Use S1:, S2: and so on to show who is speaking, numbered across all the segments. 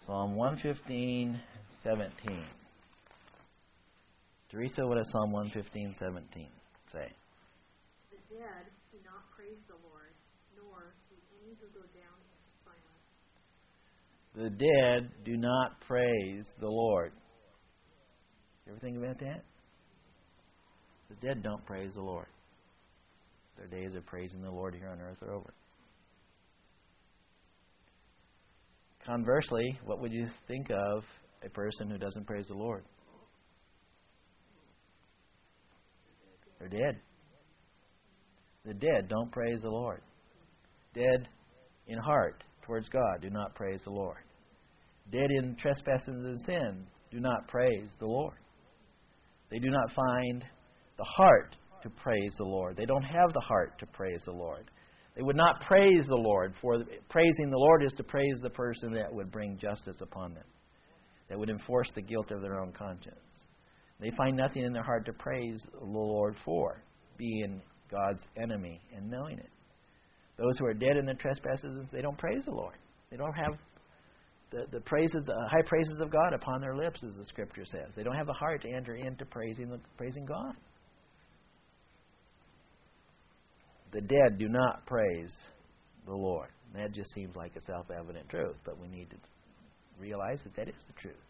S1: Psalm 115:17. Teresa, what does Psalm 115:17 say?
S2: The dead do not praise the Lord, nor do any who go down into silence.
S1: The dead do not praise the Lord. You ever think about that? The dead don't praise the Lord. Their days of praising the Lord here on earth are over. Conversely, what would you think of a person who doesn't praise the Lord? They're dead. The dead don't praise the Lord. Dead in heart towards God do not praise the Lord. Dead in trespasses and sin do not praise the Lord. They do not find the heart to praise the Lord. They don't have the heart to praise the Lord. They would not praise the Lord, for praising the Lord is to praise the person that would bring justice upon them, that would enforce the guilt of their own conscience. They find nothing in their heart to praise the Lord for, being God's enemy and knowing it. Those who are dead in their trespasses, they don't praise the Lord. They don't have the praises, high praises of God upon their lips, as the Scripture says. They don't have the heart to enter into praising God. The dead do not praise the Lord. That just seems like a self-evident truth, but we need to realize that is the truth.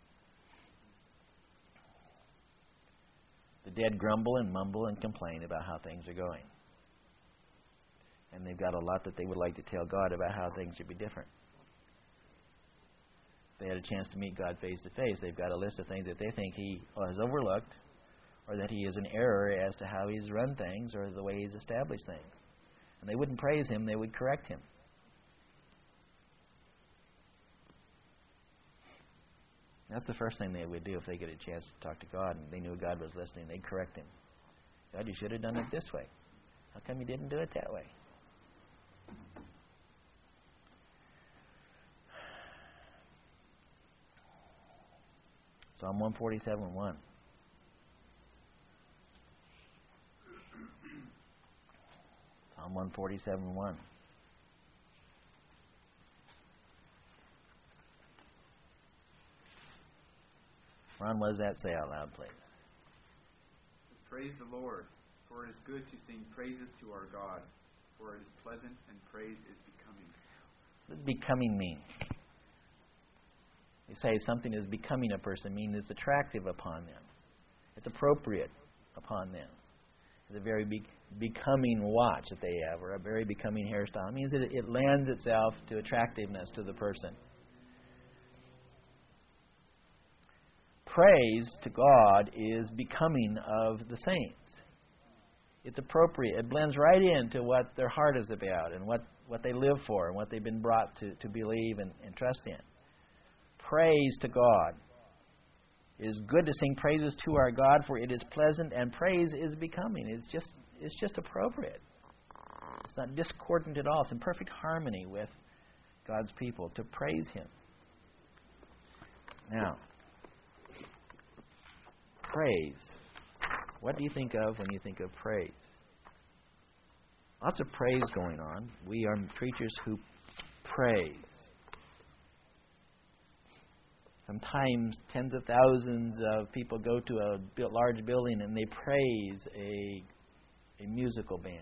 S1: The dead grumble and mumble and complain about how things are going. And they've got a lot that they would like to tell God about how things should be different. If they had a chance to meet God face to face, they've got a list of things that they think He has overlooked, or that He is in error as to how He's run things or the way He's established things. And they wouldn't praise Him, they would correct Him. That's the first thing they would do if they get a chance to talk to God and they knew God was listening. They'd correct Him. God, you should have done it this way. How come you didn't do it that way? Psalm 147:1. Psalm 147:1. Ron, what does that say out loud, please?
S3: Praise the Lord, for it is good to sing praises to our God, for it is pleasant and praise is becoming.
S1: What does becoming mean? You say something is becoming a person, means it's attractive upon them. It's appropriate upon them. It's a very becoming watch that they have, or a very becoming hairstyle. It means that it lends itself to attractiveness to the person. Praise to God is becoming of the saints. It's appropriate. It blends right into what their heart is about and what they live for and what they've been brought to believe and trust in. Praise to God. It is good to sing praises to our God, for it is pleasant, and praise is becoming. It's just appropriate. It's not discordant at all. It's in perfect harmony with God's people to praise Him. Now, praise. What do you think of when you think of praise? Lots of praise going on. We are preachers who praise. Sometimes tens of thousands of people go to a large building and they praise a musical band.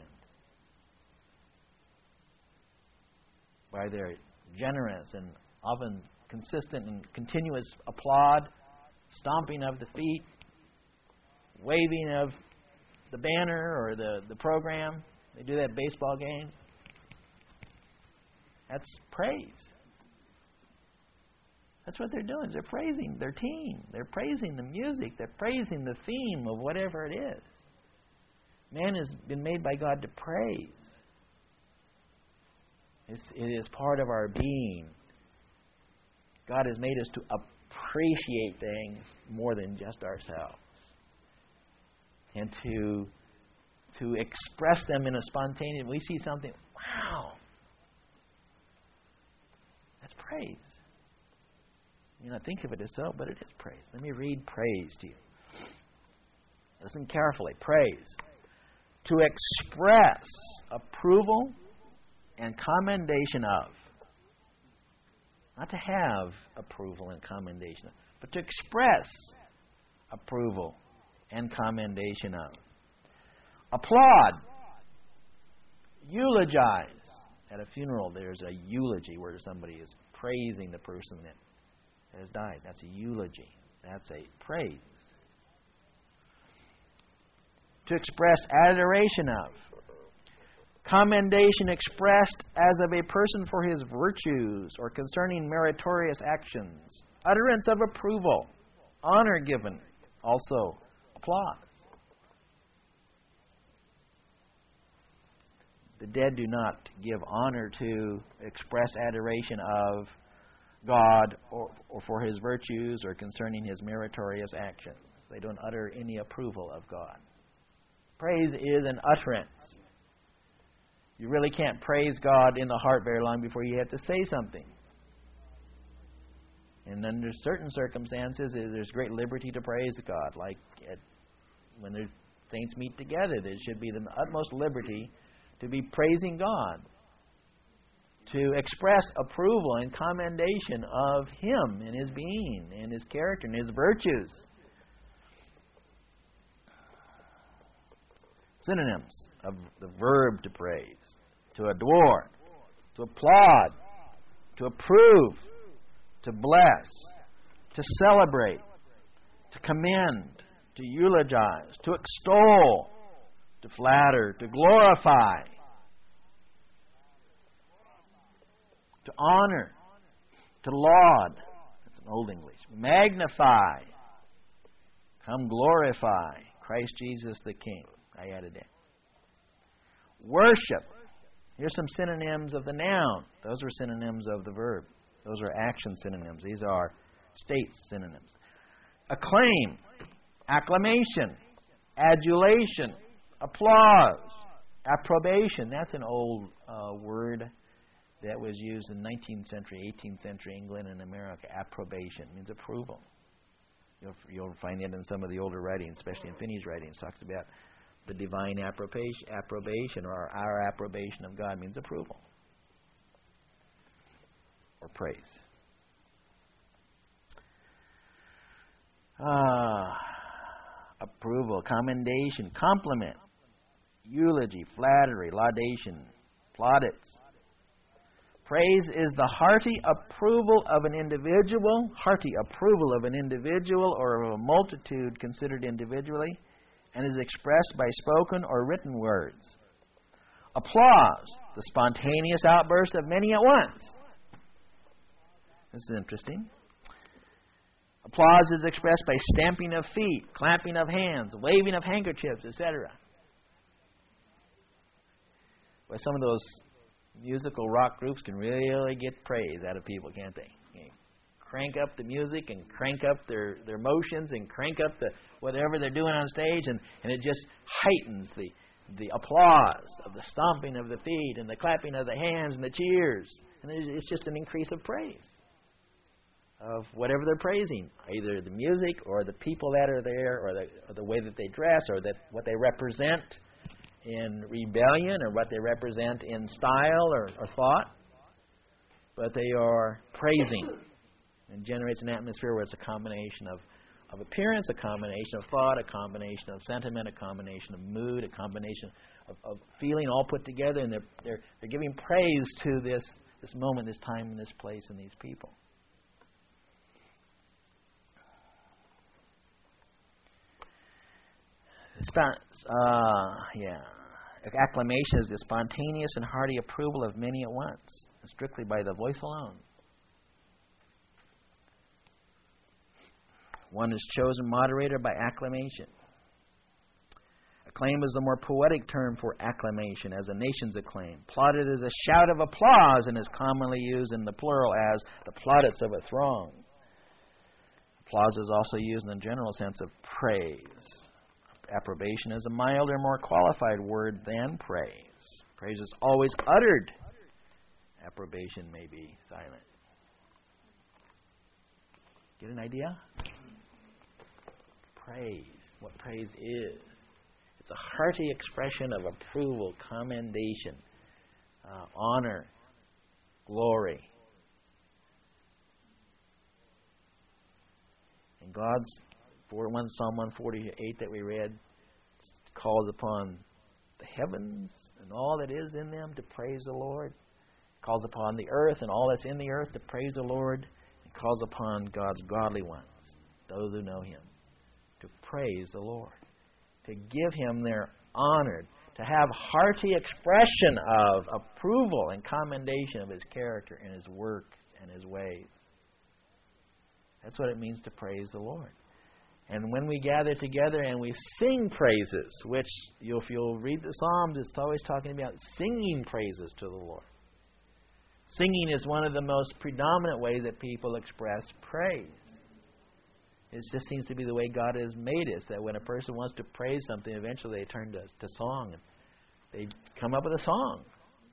S1: By their generous and often consistent and continuous applaud, stomping of the feet, waving of the banner or the program. They do that at baseball games. That's praise. That's what they're doing. They're praising their team. They're praising the music. They're praising the theme of whatever it is. Man has been made by God to praise. It is part of our being. God has made us to appreciate things more than just ourselves. And to express them in a spontaneous... We see something, wow! That's praise. You not think of it as so, but it is praise. Let me read praise to you. Listen carefully. Praise. To express approval and commendation of. Not to have approval and commendation, but to express approval and commendation of. Applaud. Eulogize. At a funeral, there's a eulogy where somebody is praising the person that has died. That's a eulogy. That's a praise. To express adoration of. Commendation expressed as of a person for his virtues or concerning meritorious actions. Utterance of approval. Honor given. Also, applause. The dead do not give honor to express adoration of God or for His virtues or concerning His meritorious actions. They don't utter any approval of God. Praise is an utterance. You really can't praise God in the heart very long before you have to say something. And under certain circumstances, there's great liberty to praise God. Like when the saints meet together, there should be the utmost liberty to be praising God, to express approval and commendation of Him and His being and His character and His virtues. Synonyms of the verb to praise: to adore, to applaud, to approve, to bless, to celebrate, to commend, to eulogize, to extol, to flatter, to glorify, to honor, to laud. That's an old English. Magnify. Come glorify Christ Jesus the King. I added that. Worship. Here's some synonyms of the noun. Those are synonyms of the verb. Those are action synonyms. These are state synonyms. Acclaim. Acclamation. Adulation. Applause. Approbation. That's an old word that was used in 19th century, 18th century England and America. Approbation means approval. You'll find it in some of the older writings, especially in Finney's writings. Talks about the divine approbation, or our approbation of God means approval or praise. Approval, commendation, compliment, eulogy, flattery, laudation, plaudits. Praise is the hearty approval of an individual, or of a multitude considered individually, and is expressed by spoken or written words. Applause, the spontaneous outburst of many at once. This is interesting. Applause is expressed by stamping of feet, clapping of hands, waving of handkerchiefs, etc. But some of those musical rock groups can really get praise out of people, can't they? Crank up the music and crank up their motions and crank up the whatever they're doing on stage, and it just heightens the applause of the stomping of the feet and the clapping of the hands and the cheers. And it's just an increase of praise of whatever they're praising, either the music or the people that are there, or the way that they dress, or what they represent in rebellion, or what they represent in style or thought. But they are praising, and generates an atmosphere where it's a combination of appearance, a combination of thought, a combination of sentiment, a combination of mood, a combination of feeling all put together, and they're giving praise to this moment, this time, and this place, and these people. Acclamation is the spontaneous and hearty approval of many at once, strictly by the voice alone. One is chosen moderator by acclamation. Acclaim is the more poetic term for acclamation, as a nation's acclaim. Plaudit is a shout of applause and is commonly used in the plural as the plaudits of a throng. Applause is also used in the general sense of praise. Approbation is a milder, more qualified word than praise. Praise is always uttered. Approbation may be silent. Get an idea? Praise. What praise is. It's a hearty expression of approval, commendation, honor, glory, And God's Psalm 148 that we read calls upon the heavens and all that is in them to praise the Lord. It calls upon the earth and all that's in the earth to praise the Lord. It calls upon God's godly ones, those who know Him, to praise the Lord, to give Him their honor, to have hearty expression of approval and commendation of His character and His work and His ways. That's what it means to praise the Lord. And when we gather together and we sing praises, which if you'll read the Psalms, it's always talking about singing praises to the Lord. Singing is one of the most predominant ways that people express praise. It just seems to be the way God has made us, that when a person wants to praise something, eventually they turn to song. And they come up with a song.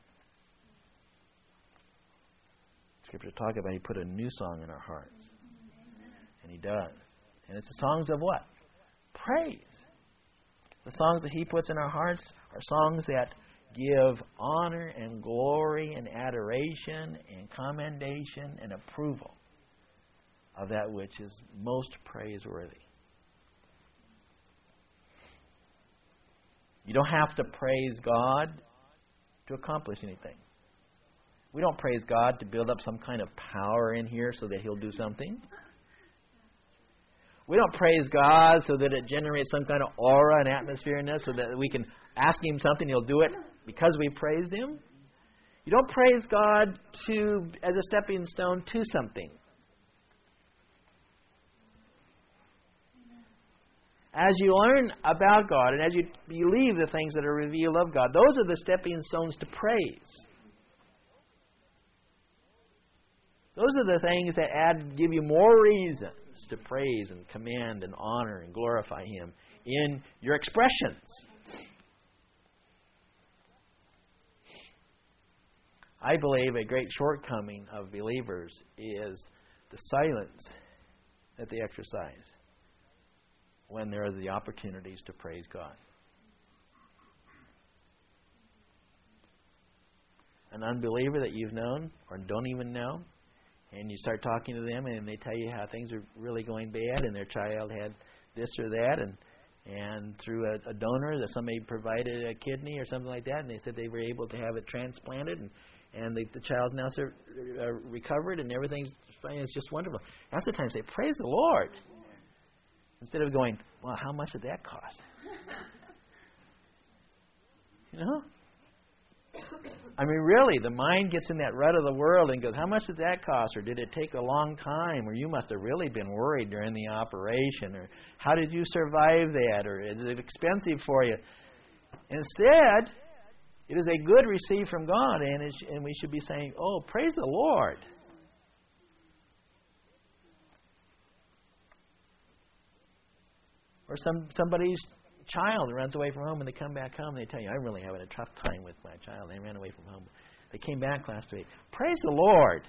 S1: Scripture talk about He put a new song in our hearts. And He does. And it's the songs of what? Praise. The songs that He puts in our hearts are songs that give honor and glory and adoration and commendation and approval of that which is most praiseworthy. You don't have to praise God to accomplish anything. We don't praise God to build up some kind of power in here so that He'll do something. We don't praise God so that it generates some kind of aura and atmosphere in us so that we can ask Him something, He'll do it because we praised Him. You don't praise God as a stepping stone to something. As you learn about God and as you believe the things that are revealed of God, those are the stepping stones to praise. Those are the things that give you more reasons to praise and command and honor and glorify Him in your expressions. I believe a great shortcoming of believers is the silence that they exercise when there are the opportunities to praise God. An unbeliever that you've known or don't even know, and you start talking to them and they tell you how things are really going bad and their child had this or that and through a donor that somebody provided a kidney or something like that, and they said they were able to have it transplanted and the child's now recovered and everything's fine. It's just wonderful. That's the time to say, praise the Lord. Instead of going, well, how much did that cost? You know? I mean, really, the mind gets in that rut of the world and goes, how much did that cost? Or did it take a long time? Or you must have really been worried during the operation. Or how did you survive that? Or is it expensive for you? Instead, it is a good received from God, and we should be saying, oh, praise the Lord. Or somebody's child runs away from home and they come back home and they tell you, I'm really having a tough time with my child. They ran away from home. They came back last week. Praise the Lord.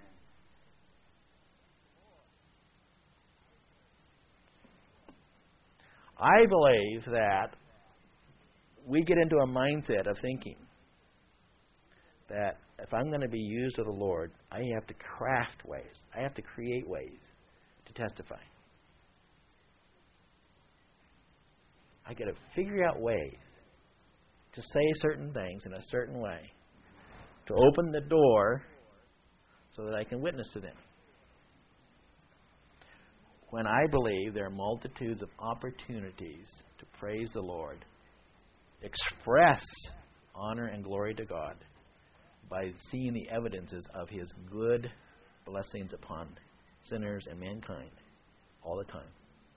S1: I believe that we get into a mindset of thinking that if I'm going to be used of the Lord, I have to craft ways. I have to create ways to testify. I got to figure out ways to say certain things in a certain way, to open the door so that I can witness to them. When I believe there are multitudes of opportunities to praise the Lord, express honor and glory to God by seeing the evidences of His good blessings upon sinners and mankind all the time.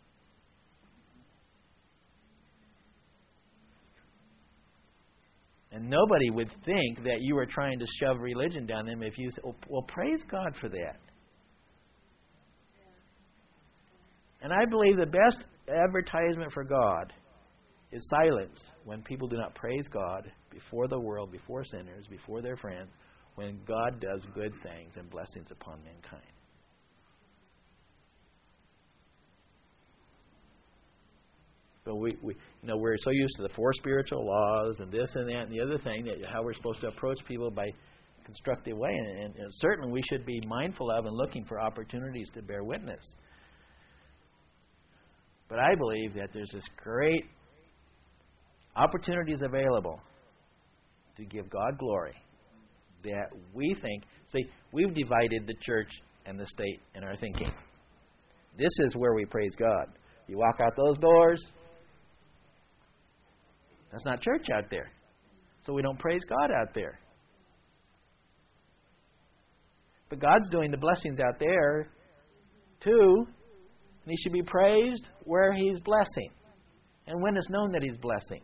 S1: And nobody would think that you were trying to shove religion down them if you said, well, praise God for that. And I believe the best advertisement for God is silence when people do not praise God before the world, before sinners, before their friends, when God does good things and blessings upon mankind. So we're so used to the four spiritual laws and this and that and the other thing, that how we're supposed to approach people by a constructive way. And certainly we should be mindful of and looking for opportunities to bear witness. But I believe that there's this great opportunities available to give God glory that we think. See, we've divided the church and the state in our thinking. This is where we praise God. You walk out those doors, that's not church out there. So we don't praise God out there. But God's doing the blessings out there too, and He should be praised where He's blessing and when it's known that He's blessing.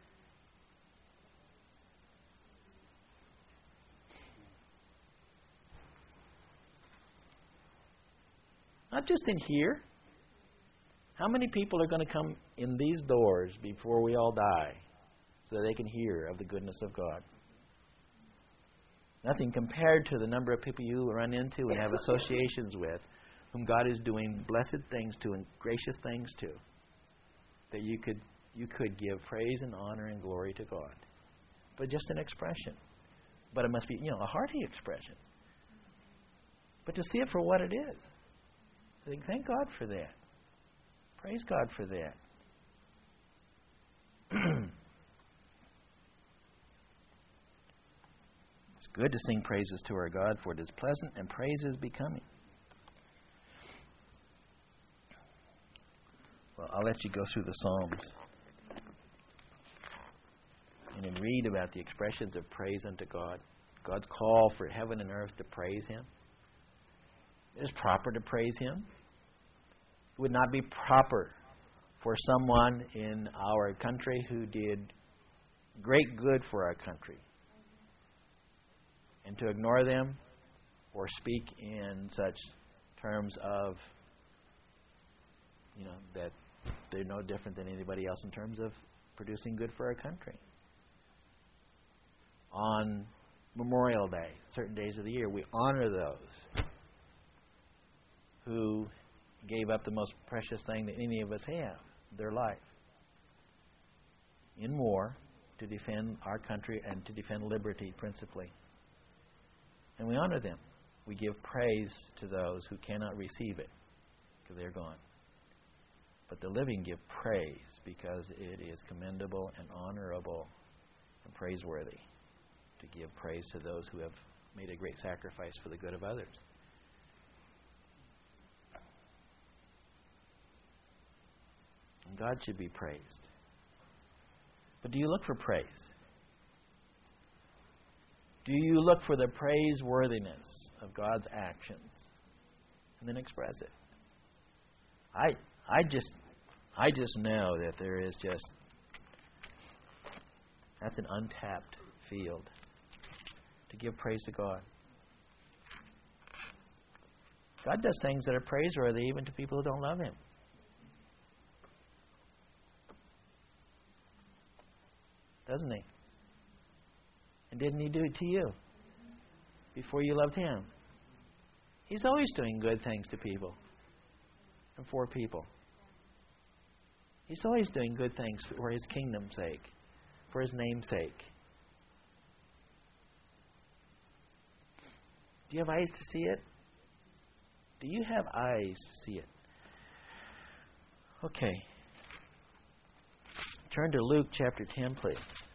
S1: Not just in here. How many people are going to come in these doors before we all die so they can hear of the goodness of God? Nothing compared to the number of people you run into and have associations with whom God is doing blessed things to and gracious things to, that you could give praise and honor and glory to God. But just an expression. But it must be, a hearty expression. But to see it for what it is. Thank God for that. Praise God for that. It's good to sing praises to our God, for it is pleasant and praise is becoming. Well, I'll let you go through the Psalms and then read about the expressions of praise unto God. God's call for heaven and earth to praise Him. It is proper to praise Him. It would not be proper for someone in our country who did great good for our country and to ignore them or speak in such terms of, that they're no different than anybody else in terms of producing good for our country. On Memorial Day, certain days of the year, we honor those who gave up the most precious thing that any of us have, their life, in war to defend our country and to defend liberty principally. And we honor them. We give praise to those who cannot receive it because they're gone. But the living give praise because it is commendable and honorable and praiseworthy to give praise to those who have made a great sacrifice for the good of others. And God should be praised. But do you look for praise? Do you look for the praiseworthiness of God's actions and then express it? I just know that there is that's an untapped field to give praise to God. God does things that are praiseworthy even to people who don't love Him. Doesn't He? And didn't He do it to you before you loved Him? He's always doing good things to people and for people. He's always doing good things for His kingdom's sake, for His name's sake. Do you have eyes to see it? Do you have eyes to see it? Okay. Turn to Luke chapter 10, please.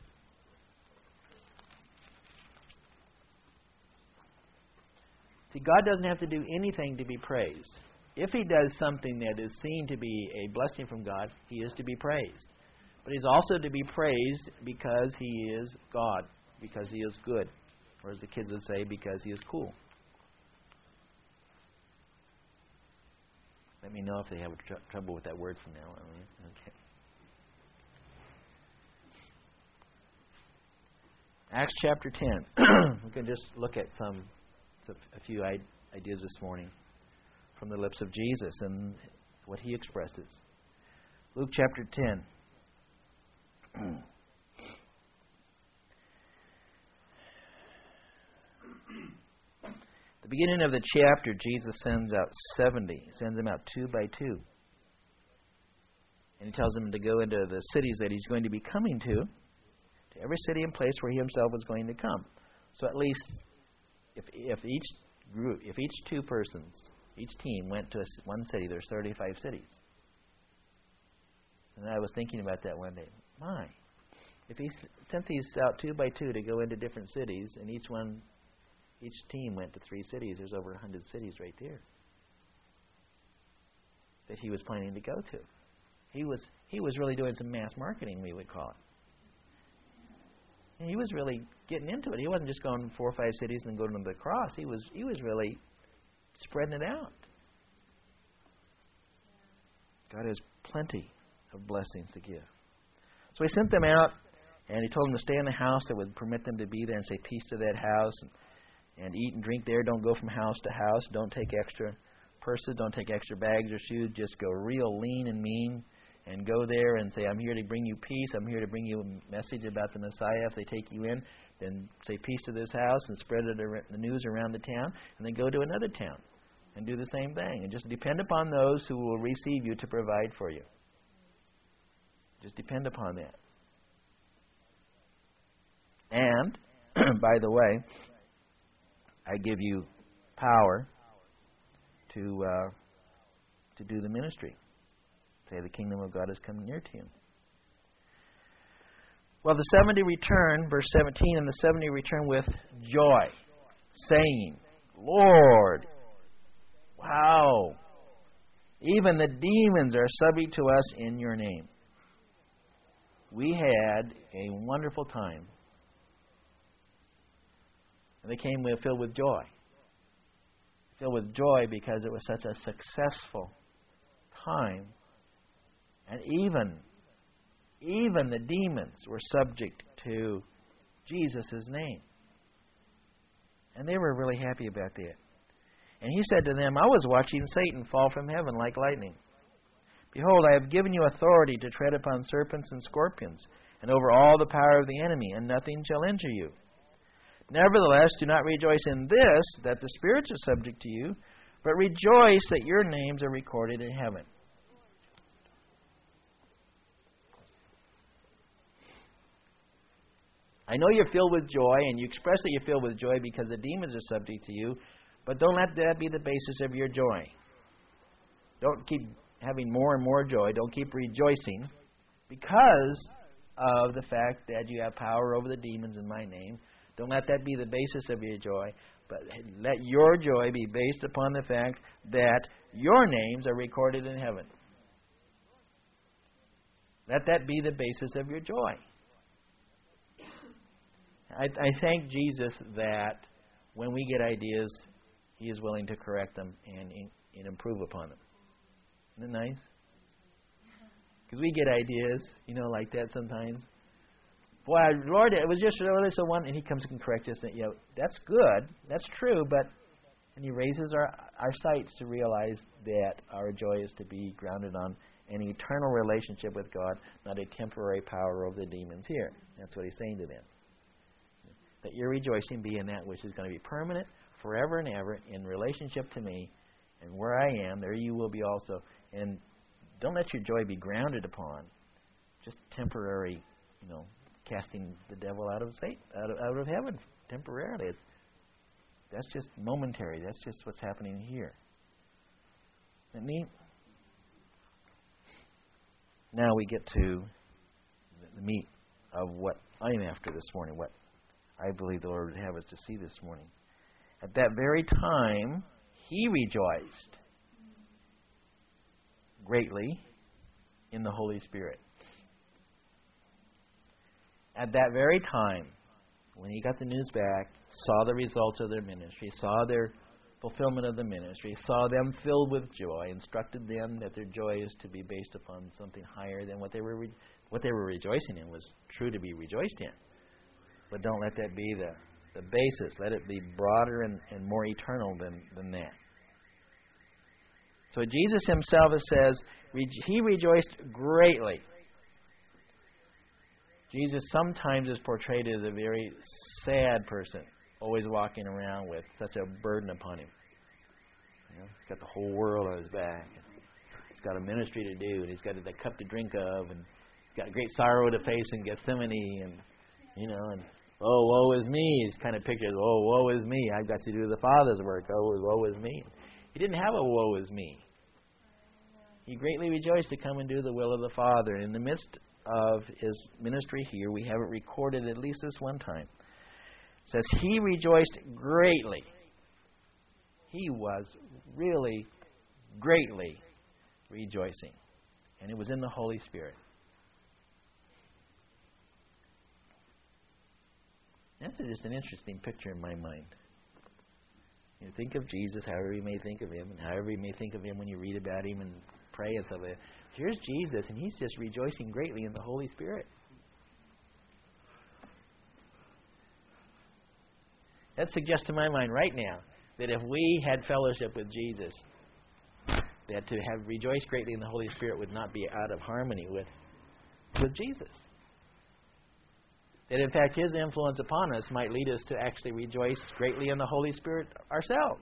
S1: See, God doesn't have to do anything to be praised. If He does something that is seen to be a blessing from God, He is to be praised. But He's also to be praised because He is God, because He is good. Or as the kids would say, because He is cool. Let me know if they have trouble with that word from now on. Okay. Acts chapter 10. We can just look at a few ideas this morning from the lips of Jesus and what He expresses. Luke chapter 10. The beginning of the chapter, Jesus sends out 70. He sends them out 2 by 2. And He tells them to go into the cities that He's going to be coming to every city and place where He Himself was going to come. So at least if each group, if each two persons, each team went to one city, there's 35 cities. And I was thinking about that one day. My, if he sent these out 2 by 2 to go into different cities, and each team went to 3 cities, there's over 100 cities right there that he was planning to go to. He was really doing some mass marketing, we would call it. And he was really getting into it. He wasn't just going 4 or 5 cities and going to the cross. He was really spreading it out. God has plenty of blessings to give. So he sent them out, and he told them to stay in the house that would permit them to be there, and say peace to that house, and eat and drink there. Don't go from house to house. Don't take extra purses. Don't take extra bags or shoes. Just go real lean and mean, and go there and say, I'm here to bring you peace. I'm here to bring you a message about the Messiah. If they take you in, then say peace to this house and spread the news around the town, and then go to another town and do the same thing. And just depend upon those who will receive you to provide for you. Just depend upon that. And, by the way, I give you power to do the ministry. Say the kingdom of God has come near to you. Well, the 70 return, verse 17, and the 70 return with joy, saying, Lord, wow, even the demons are subject to us in your name. We had a wonderful time. And they came filled with joy. Filled with joy because it was such a successful time. And even the demons were subject to Jesus' name. And they were really happy about that. And he said to them, I was watching Satan fall from heaven like lightning. Behold, I have given you authority to tread upon serpents and scorpions, and over all the power of the enemy, and nothing shall injure you. Nevertheless, do not rejoice in this, that the spirits are subject to you, but rejoice that your names are recorded in heaven. I know you're filled with joy, and you express that you're filled with joy because the demons are subject to you, but don't let that be the basis of your joy. Don't keep having more and more joy. Don't keep rejoicing because of the fact that you have power over the demons in my name. Don't let that be the basis of your joy, but let your joy be based upon the fact that your names are recorded in heaven. Let that be the basis of your joy. I thank Jesus that when we get ideas, He is willing to correct them and improve upon them. Isn't that nice? Because we get ideas, like that sometimes. Boy, Lord, it was just really so one, and He comes and corrects us. And, that's good, that's true, and He raises our sights to realize that our joy is to be grounded on an eternal relationship with God, not a temporary power over the demons here. That's what He's saying to them. That your rejoicing be in that which is going to be permanent, forever and ever, in relationship to me, and where I am, there you will be also. And don't let your joy be grounded upon just temporary, casting the devil out of Satan, out of heaven temporarily. That's just momentary. That's just what's happening here. Isn't that neat? Now we get to the meat of what I'm after this morning, what I believe the Lord would have us to see this morning. At that very time, He rejoiced greatly in the Holy Spirit. At that very time, when He got the news back, saw the results of their ministry, saw their fulfillment of the ministry, saw them filled with joy, instructed them that their joy is to be based upon something higher than what they were rejoicing in was true to be rejoiced in. But don't let that be the basis. Let it be broader and more eternal than that. So Jesus Himself says, He rejoiced greatly. Jesus sometimes is portrayed as a very sad person, always walking around with such a burden upon Him. He's got the whole world on His back. He's got a ministry to do, and He's got a cup to drink of, and He's got great sorrow to face in Gethsemane, and woe is me. He's kind of pictured, woe is me. I've got to do the Father's work. Woe is me. He didn't have a woe is me. He greatly rejoiced to come and do the will of the Father. In the midst of his ministry here, we have it recorded at least this one time. It says, he rejoiced greatly. He was really greatly rejoicing. And it was in the Holy Spirit. That's just an interesting picture in my mind. You think of Jesus however you may think of him, and however you may think of him when you read about him and pray and stuff like that. Here's Jesus, and he's just rejoicing greatly in the Holy Spirit. That suggests to my mind right now that if we had fellowship with Jesus, that to have rejoiced greatly in the Holy Spirit would not be out of harmony with Jesus. That in fact his influence upon us might lead us to actually rejoice greatly in the Holy Spirit ourselves.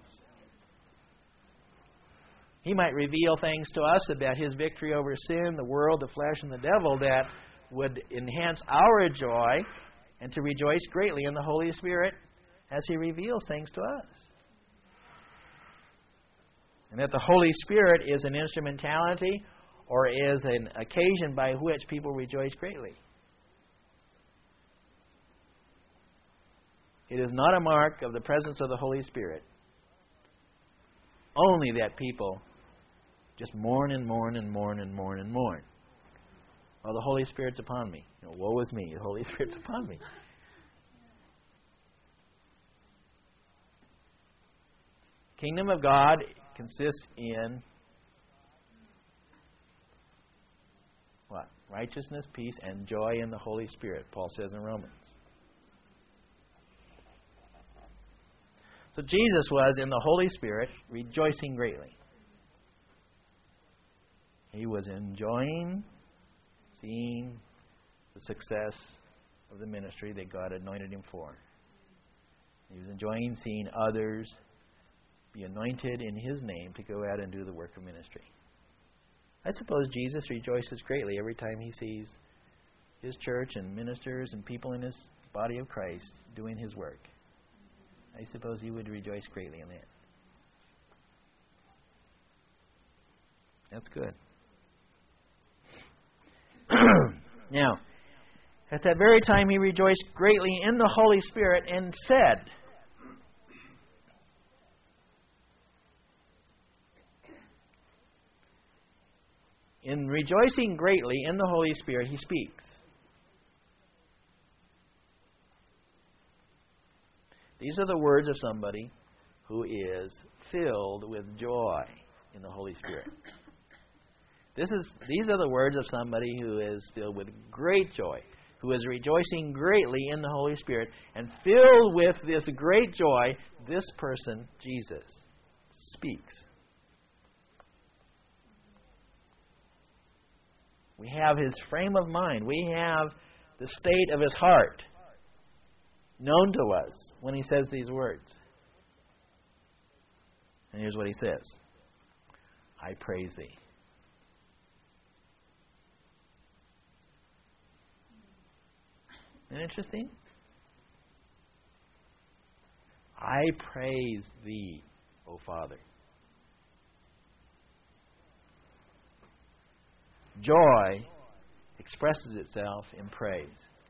S1: He might reveal things to us about his victory over sin, the world, the flesh, and the devil that would enhance our joy and to rejoice greatly in the Holy Spirit as he reveals things to us. And that the Holy Spirit is an instrumentality or is an occasion by which people rejoice greatly. It is not a mark of the presence of the Holy Spirit. Only that people just mourn and mourn and mourn and mourn and mourn. Well, the Holy Spirit's upon me. Woe is me, the Holy Spirit's upon me. Kingdom of God consists in what? Righteousness, peace, and joy in the Holy Spirit, Paul says in Romans. So Jesus was in the Holy Spirit rejoicing greatly. He was enjoying seeing the success of the ministry that God anointed him for. He was enjoying seeing others be anointed in his name to go out and do the work of ministry. I suppose Jesus rejoices greatly every time he sees his church and ministers and people in his body of Christ doing his work. I suppose he would rejoice greatly in that. That's good. Now, at that very time he rejoiced greatly in the Holy Spirit and said, in rejoicing greatly in the Holy Spirit, he speaks. These are the words of somebody who is filled with joy in the Holy Spirit. These are the words of somebody who is filled with great joy, who is rejoicing greatly in the Holy Spirit, and filled with this great joy, this person, Jesus, speaks. We have his frame of mind. We have the state of his heart known to us when he says these words. And here's what he says. I praise thee. Isn't that interesting? I praise thee, O Father. Joy expresses itself in praise.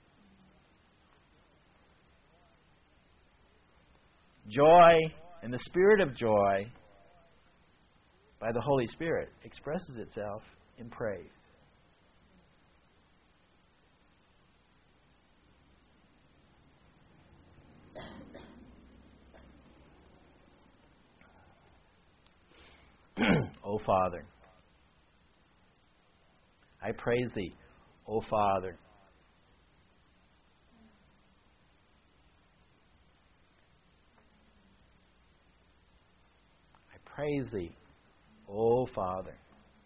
S1: Joy, and the spirit of joy, by the Holy Spirit, expresses itself in praise. O Father, I praise thee, O Father. I praise thee, O Father.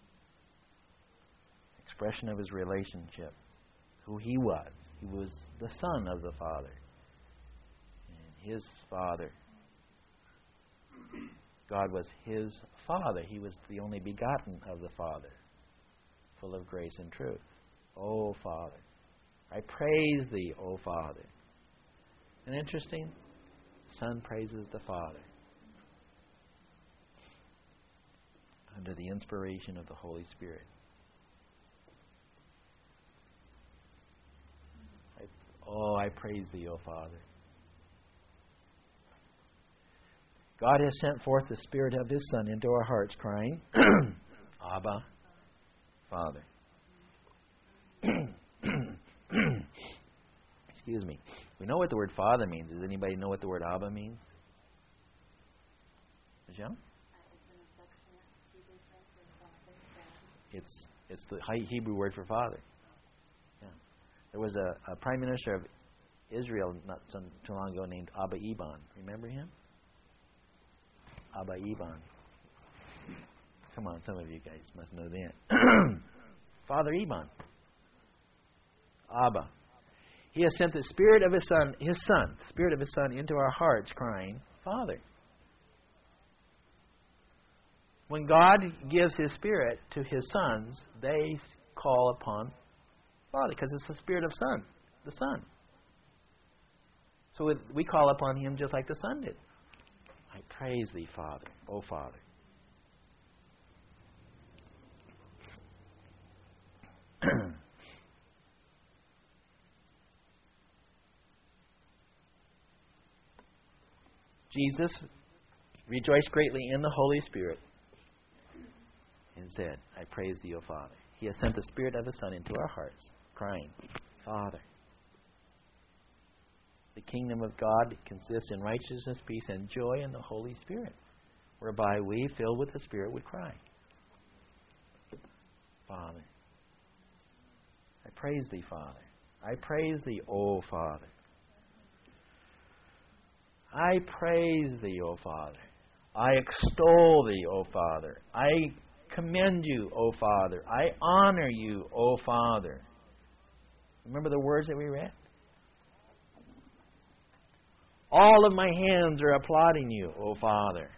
S1: Expression of his relationship, who he was. He was the Son of the Father. And his Father. God was his Father. He was the only begotten of the Father, full of grace and truth. O Father, I praise thee, O Father. Isn't it interesting? The Son praises the Father. under the inspiration of the Holy Spirit. I praise Thee, O Father. God has sent forth the Spirit of His Son into our hearts, crying, Abba, Father. Excuse me. We know what the word Father means. Does anybody know what the word Abba means? Michelle? It's the Hebrew word for father. Yeah. There was a prime minister of Israel not too long ago named Abba Eban. Remember him? Abba Eban. Come on, some of you guys must know that. Father Eban. Abba. He has sent the Spirit of His Son, the Spirit of His Son into our hearts, crying, Father. When God gives His Spirit to His sons, they call upon Father, because it's the Spirit of Son, the Son. So we call upon Him just like the Son did. I praise Thee, Father, O Father. Jesus rejoiced greatly in the Holy Spirit and said, I praise Thee, O Father. He has sent the Spirit of His Son into our hearts, crying, Father. The kingdom of God consists in righteousness, peace, and joy in the Holy Spirit, whereby we, filled with the Spirit, would cry, Father. I praise Thee, Father. I praise Thee, O Father. I praise Thee, O Father. I extol Thee, O Father. I commend You, O Father. I honor You, O Father. Remember the words that we read? All of my hands are applauding You, O Father.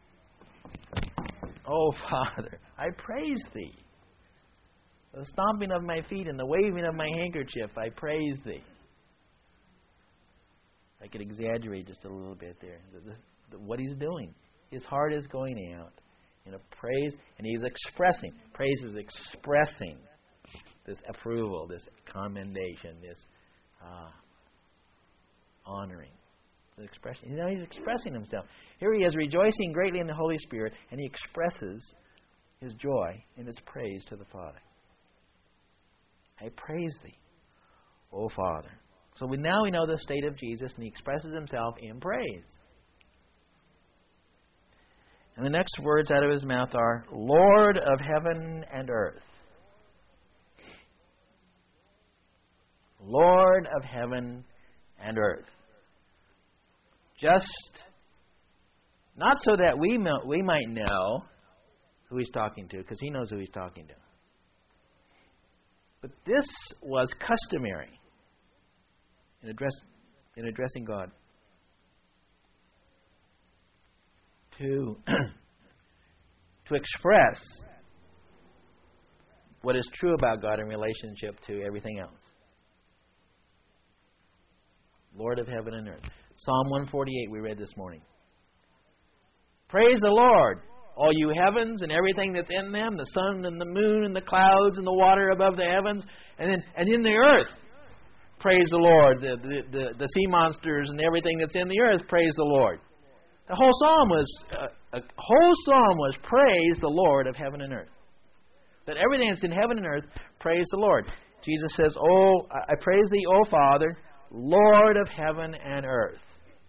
S1: O Father, I praise Thee. The stomping of my feet and the waving of my handkerchief, I praise Thee. I could exaggerate just a little bit there. What he's doing. His heart is going out in a praise, and he's expressing. Praise is expressing this approval, this commendation, this honoring. It's an expression. He's expressing himself. Here he is rejoicing greatly in the Holy Spirit, and he expresses his joy and his praise to the Father. I praise Thee, O Father. So now we know the state of Jesus, and He expresses Himself in praise. And the next words out of His mouth are, Lord of heaven and earth. Lord of heaven and earth. Just, not so that we might know who He's talking to, because He knows who He's talking to. But this was customary in addressing God, to express what is true about God in relationship to everything else. Lord of heaven and earth. Psalm 148 we read this morning. Praise the Lord, all you heavens and everything that's in them, the sun and the moon and the clouds and the water above the heavens, and in the earth. Praise the Lord. The sea monsters and everything that's in the earth, praise the Lord. The whole psalm was praise the Lord of heaven and earth. That everything that's in heaven and earth, praise the Lord. Jesus says, "Oh, I praise Thee, O Father, Lord of heaven and earth."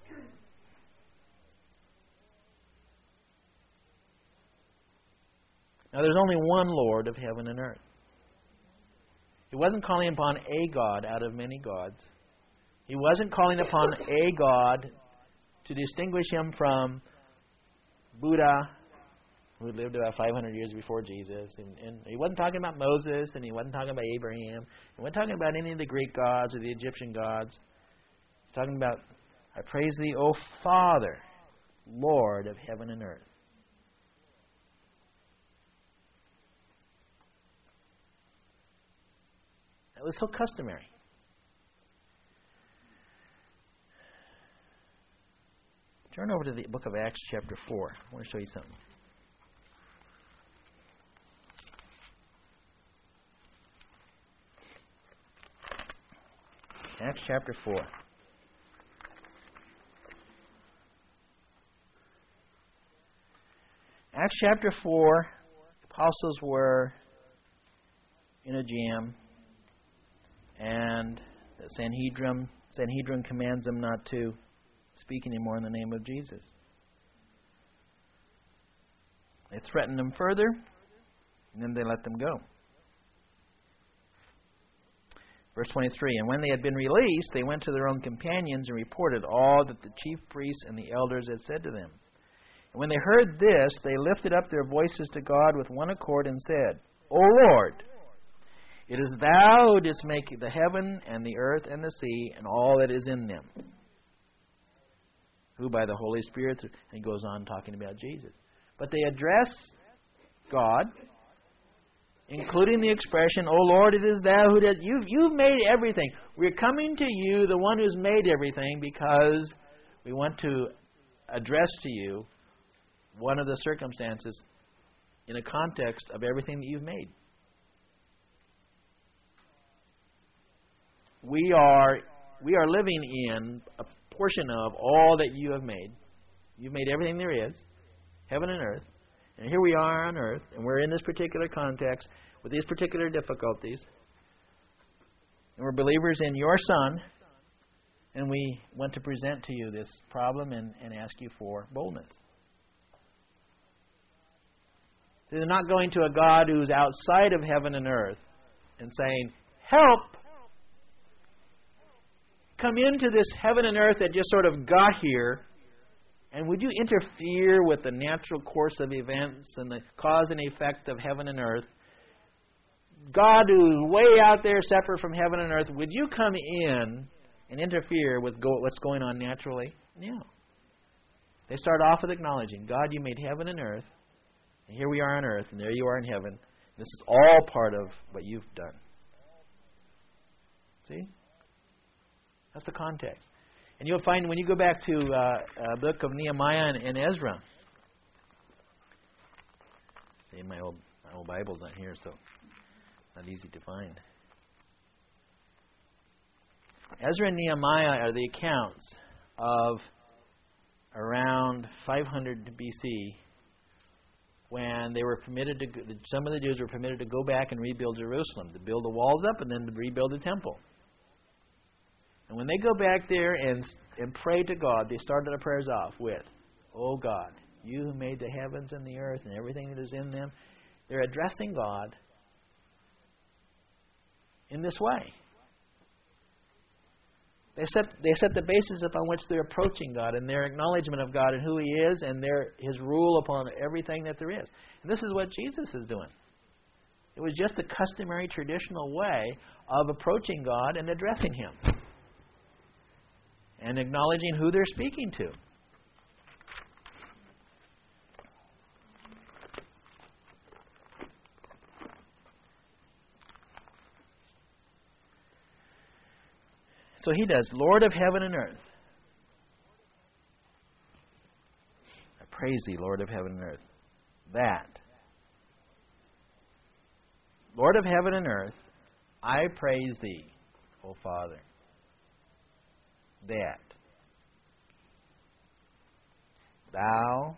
S1: Now, there's only one Lord of heaven and earth. He wasn't calling upon a God out of many gods. He wasn't calling upon a God to distinguish Him from Buddha, who lived about 500 years before Jesus. And he wasn't talking about Moses, and he wasn't talking about Abraham. He wasn't talking about any of the Greek gods or the Egyptian gods. He's talking about, I praise Thee, O Father, Lord of heaven and earth. That was so customary. Turn over to the book of Acts chapter 4. I want to show you something. Acts chapter 4. Acts chapter 4, the apostles were in a jam, and the Sanhedrin commands them not to speak anymore in the name of Jesus. They threatened them further, and then they let them go. Verse 23, and when they had been released, they went to their own companions and reported all that the chief priests and the elders had said to them. And when they heard this, they lifted up their voices to God with one accord and said, O Lord, it is Thou who didst make the heaven and the earth and the sea and all that is in them, who by the Holy Spirit, and he goes on talking about Jesus. But they address God, including the expression, O Lord, it is Thou who did. You've made everything. We're coming to You, the one who's made everything, because we want to address to You one of the circumstances in a context of everything that You've made. We are living in a portion of all that You have made. You've made everything there is, heaven and earth. And here we are on earth, and we're in this particular context with these particular difficulties. And we're believers in Your Son, and we want to present to You this problem and ask You for boldness. They're not going to a God who's outside of heaven and earth and saying, help! Come into this heaven and earth that just sort of got here, and would You interfere with the natural course of events and the cause and effect of heaven and earth? God, who's way out there separate from heaven and earth, would You come in and interfere with what's going on naturally? No. They start off with acknowledging, God, You made heaven and earth, and here we are on earth, and there You are in heaven. This is all part of what You've done. See? That's the context. And you'll find when you go back to book of Nehemiah and Ezra. See, my old Bible's not here, so not easy to find. Ezra and Nehemiah are the accounts of around 500 BC, when they were permitted to. Some of the Jews were permitted to go back and rebuild Jerusalem, to build the walls up, and then to rebuild the temple. And when they go back there and pray to God, they start their prayers off with, "Oh God, You who made the heavens and the earth and everything that is in them." They're addressing God in this way. They set the basis upon which they're approaching God and their acknowledgement of God and who He is and His rule upon everything that there is. And this is what Jesus is doing. It was just the customary, traditional way of approaching God and addressing Him and acknowledging who they're speaking to. So He does, Lord of heaven and earth. I praise Thee, Lord of heaven and earth. That. Lord of heaven and earth, I praise Thee, O Father. That Thou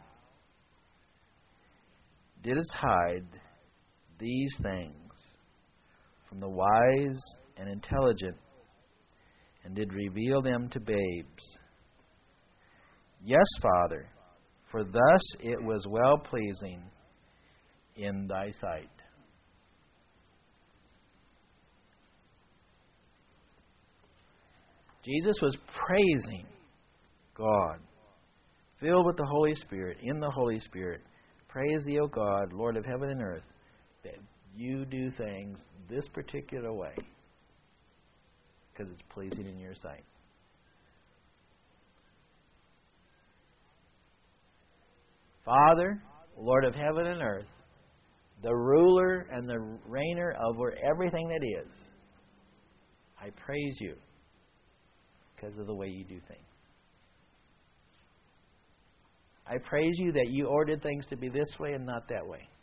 S1: didst hide these things from the wise and intelligent, and did reveal them to babes. Yes, Father, for thus it was well-pleasing in Thy sight. Jesus was praising God, filled with the Holy Spirit, in the Holy Spirit. Praise Thee, O God, Lord of heaven and earth, that You do things this particular way, because it's pleasing in Your sight. Father, Lord of heaven and earth, the ruler and the reigner over everything that is, I praise You because of the way You do things. I praise You that You ordered things to be this way and not that way.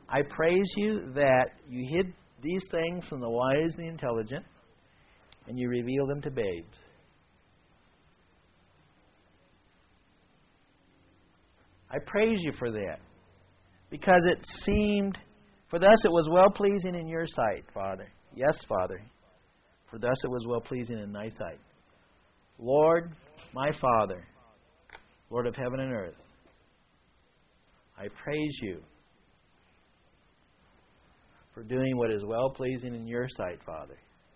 S1: I praise you that you hid these things from the wise and the intelligent, and you reveal them to babes. I praise you for that, because it seemed, for thus it was well-pleasing in your sight, Father. Yes, Father, for thus it was well-pleasing in thy sight. Lord, my Father, Lord of heaven and earth, I praise you for doing what is well-pleasing in your sight, Father.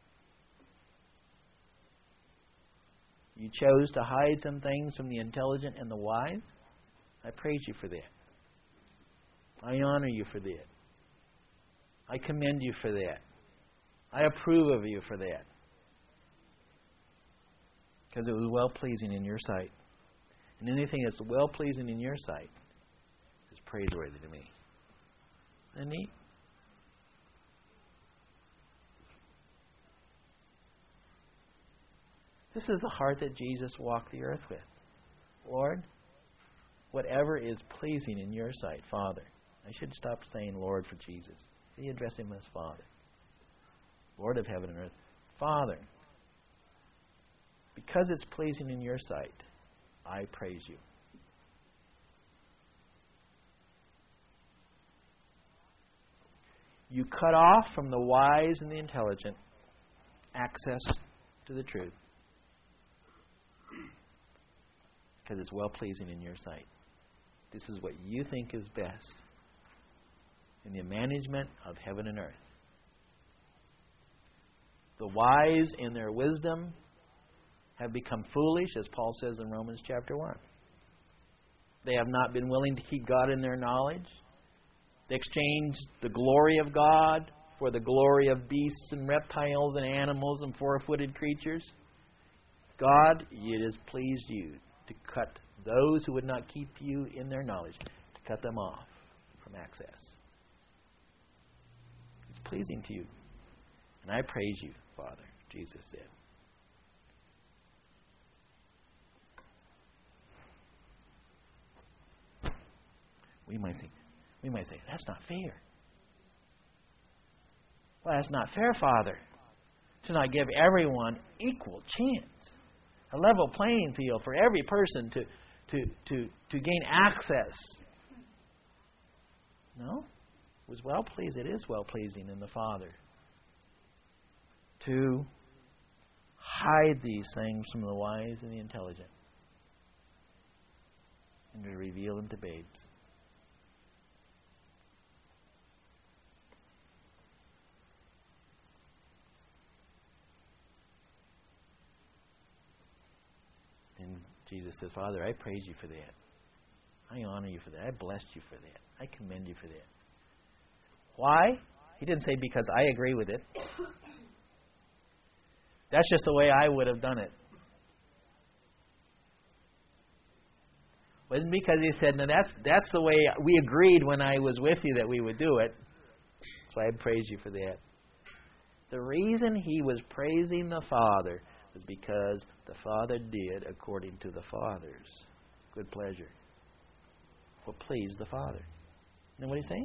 S1: You chose to hide some things from the intelligent and the wise. I praise you for that. I honor you for that. I commend you for that. I approve of you for that. Because it was well-pleasing in your sight. And anything that's well-pleasing in your sight is praiseworthy to me. Isn't that neat? This is the heart that Jesus walked the earth with. Lord, whatever is pleasing in your sight, Father. I should stop saying Lord for Jesus. He addressed him as Father. Lord of heaven and earth. Father, because it's pleasing in your sight, I praise you. You cut off from the wise and the intelligent access to the truth, because it's well-pleasing in your sight. This is what you think is best in the management of heaven and earth. The wise in their wisdom have become foolish, as Paul says in Romans chapter 1. They have not been willing to keep God in their knowledge. They exchanged the glory of God for the glory of beasts and reptiles and animals and four-footed creatures. God, it has pleased you to cut those who would not keep you in their knowledge, to cut them off from access. It's pleasing to you. And I praise you, Father, Jesus said. We might say, that's not fair. Well, that's not fair, Father, to not give everyone equal chance, a level playing field for every person to gain access. No, it was well-pleased. It is well-pleasing in the Father to hide these things from the wise and the intelligent and to reveal them to babes. And Jesus said, Father, I praise you for that. I honor you for that. I bless you for that. I commend you for that. Why? He didn't say because I agree with it. That's just the way I would have done it. It wasn't because he said, no, that's the way we agreed when I was with you that we would do it. So I praise you for that. The reason he was praising the Father was because the Father did according to the Father's good pleasure. What pleased the Father. You know what he's saying?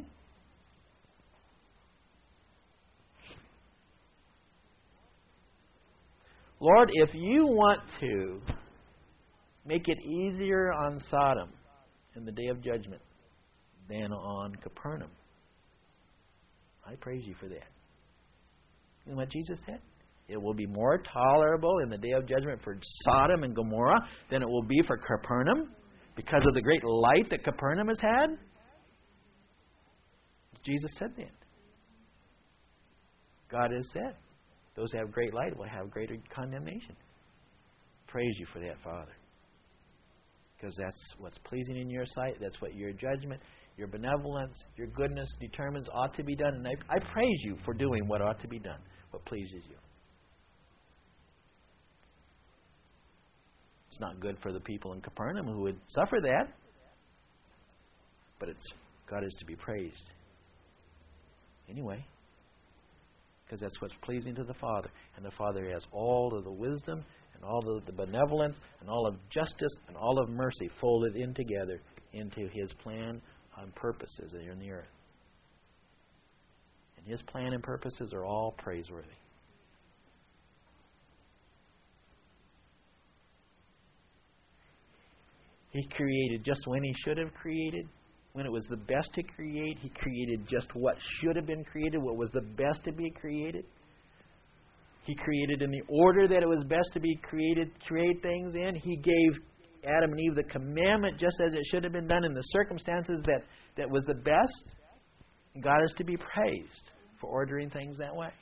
S1: Lord, if you want to make it easier on Sodom in the day of judgment than on Capernaum, I praise you for that. You know what Jesus said? It will be more tolerable in the day of judgment for Sodom and Gomorrah than it will be for Capernaum because of the great light that Capernaum has had. Jesus said that. God has said, those who have great light will have greater condemnation. Praise you for that, Father. Because that's what's pleasing in your sight. That's what your judgment, your benevolence, your goodness determines ought to be done. And I praise you for doing what ought to be done, what pleases you. It's not good for the people in Capernaum who would suffer that. But God is to be praised. Anyway. Because that's what's pleasing to the Father. And the Father has all of the wisdom and all of the benevolence and all of justice and all of mercy folded in together into His plan and purposes here in the earth. His plan and purposes are all praiseworthy. He created just when He should have created. When it was the best to create, He created just what should have been created, what was the best to be created. He created in the order that it was best to be created, create things in. He gave Adam and Eve the commandment just as it should have been done in the circumstances that was the best. God is to be praised for ordering things that way.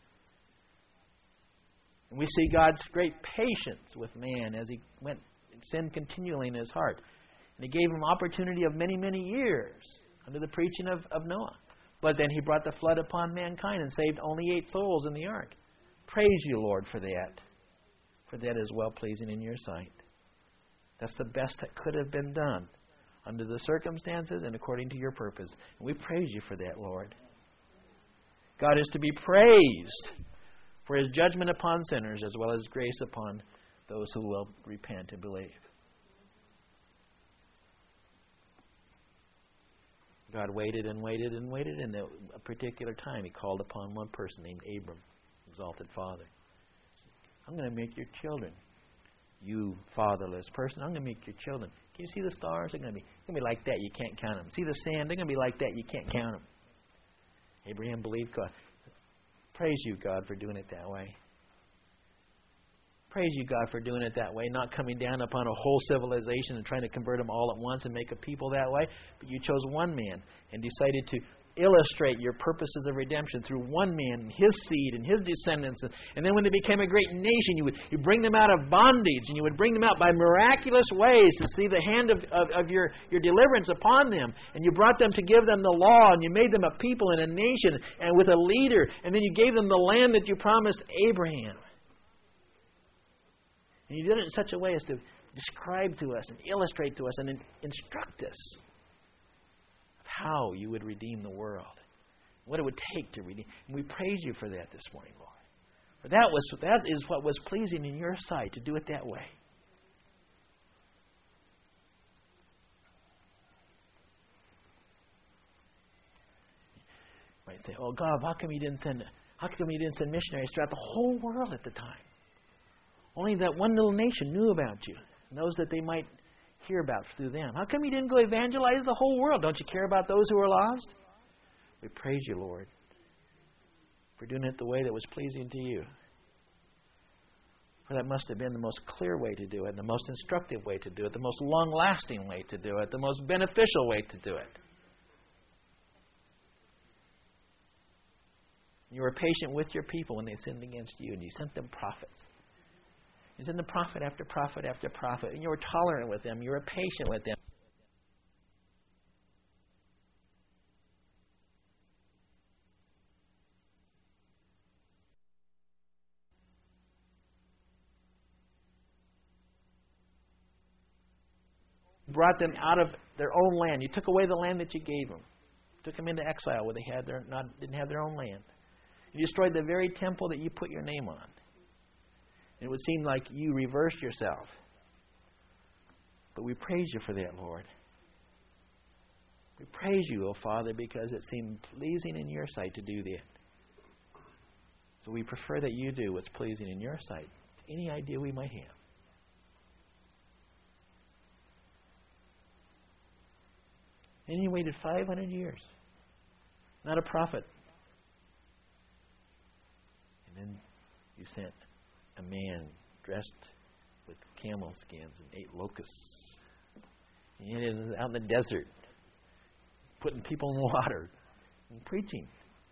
S1: And we see God's great patience with man as he went and sinned continually in his heart. And He gave him opportunity of many, many years under the preaching of Noah. But then He brought the flood upon mankind and saved only 8 souls in the ark. Praise You, Lord, for that. For that is well-pleasing in Your sight. That's the best that could have been done under the circumstances and according to Your purpose. And we praise You for that, Lord. God is to be praised for His judgment upon sinners as well as grace upon those who will repent and believe. God waited and waited and waited, and at a particular time He called upon one person named Abram, exalted father. I'm going to make your children, you fatherless person, I'm going to make your children. Can you see the stars? They're going to be like that. You can't count them. See the sand? They're going to be like that. You can't count them. Abraham believed God. Praise You, God, for doing it that way. Praise You, God, for doing it that way, not coming down upon a whole civilization and trying to convert them all at once and make a people that way. But You chose one man and decided to illustrate Your purposes of redemption through one man and his seed and his descendants. And then when they became a great nation, you bring them out of bondage, and You would bring them out by miraculous ways to see the hand of your deliverance upon them. And You brought them to give them the law, and You made them a people and a nation and with a leader. And then You gave them the land that You promised Abraham. And You did it in such a way as to describe to us and illustrate to us and instruct us of how You would redeem the world, what it would take to redeem. And we praise You for that this morning, Lord. For that is what was pleasing in Your sight, to do it that way. You might say, "Oh God, how come You didn't send missionaries throughout the whole world at the time? Only that one little nation knew about You, and those that they might hear about through them. How come You didn't go evangelize the whole world? Don't You care about those who are lost?" We praise You, Lord, for doing it the way that was pleasing to You. For that must have been the most clear way to do it, the most instructive way to do it, the most long-lasting way to do it, the most beneficial way to do it. You were patient with Your people when they sinned against You, and You sent them prophets. You sent them prophet after prophet after prophet, and You were tolerant with them. You were patient with them. You brought them out of their own land. You took away the land that You gave them. Took them into exile where they didn't have their own land. You destroyed the very temple that You put Your name on. It would seem like You reversed Yourself. But we praise You for that, Lord. We praise You, O Father, because it seemed pleasing in Your sight to do that. So we prefer that You do what's pleasing in Your sight to any idea we might have. And You waited 500 years. Not a prophet. And then You sent a man dressed with camel skins and ate locusts. And he was out in the desert, putting people in water and preaching.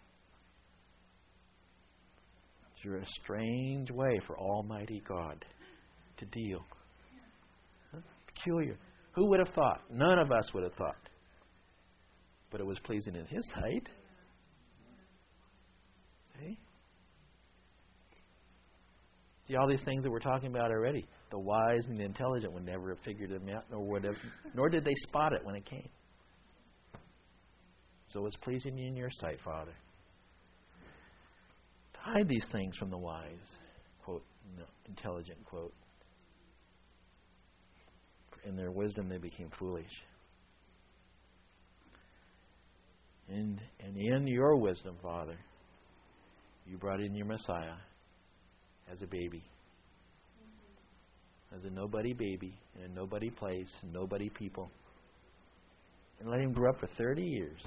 S1: It's a strange way for Almighty God to deal. Peculiar. Who would have thought? None of us would have thought. But it was pleasing in His sight. See, all these things that we're talking about already, the wise and the intelligent would never have figured them out, nor did they spot it when it came. So it's pleasing in Your sight, Father. To hide these things from the wise, quote, intelligent, quote. In their wisdom they became foolish. And in your wisdom, Father, you brought in your Messiah as a baby. As a nobody baby, in a nobody place, nobody people. And let him grow up for 30 years.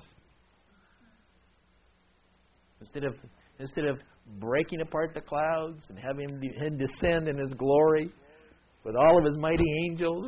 S1: Instead of breaking apart the clouds and having him descend in his glory with all of his mighty angels,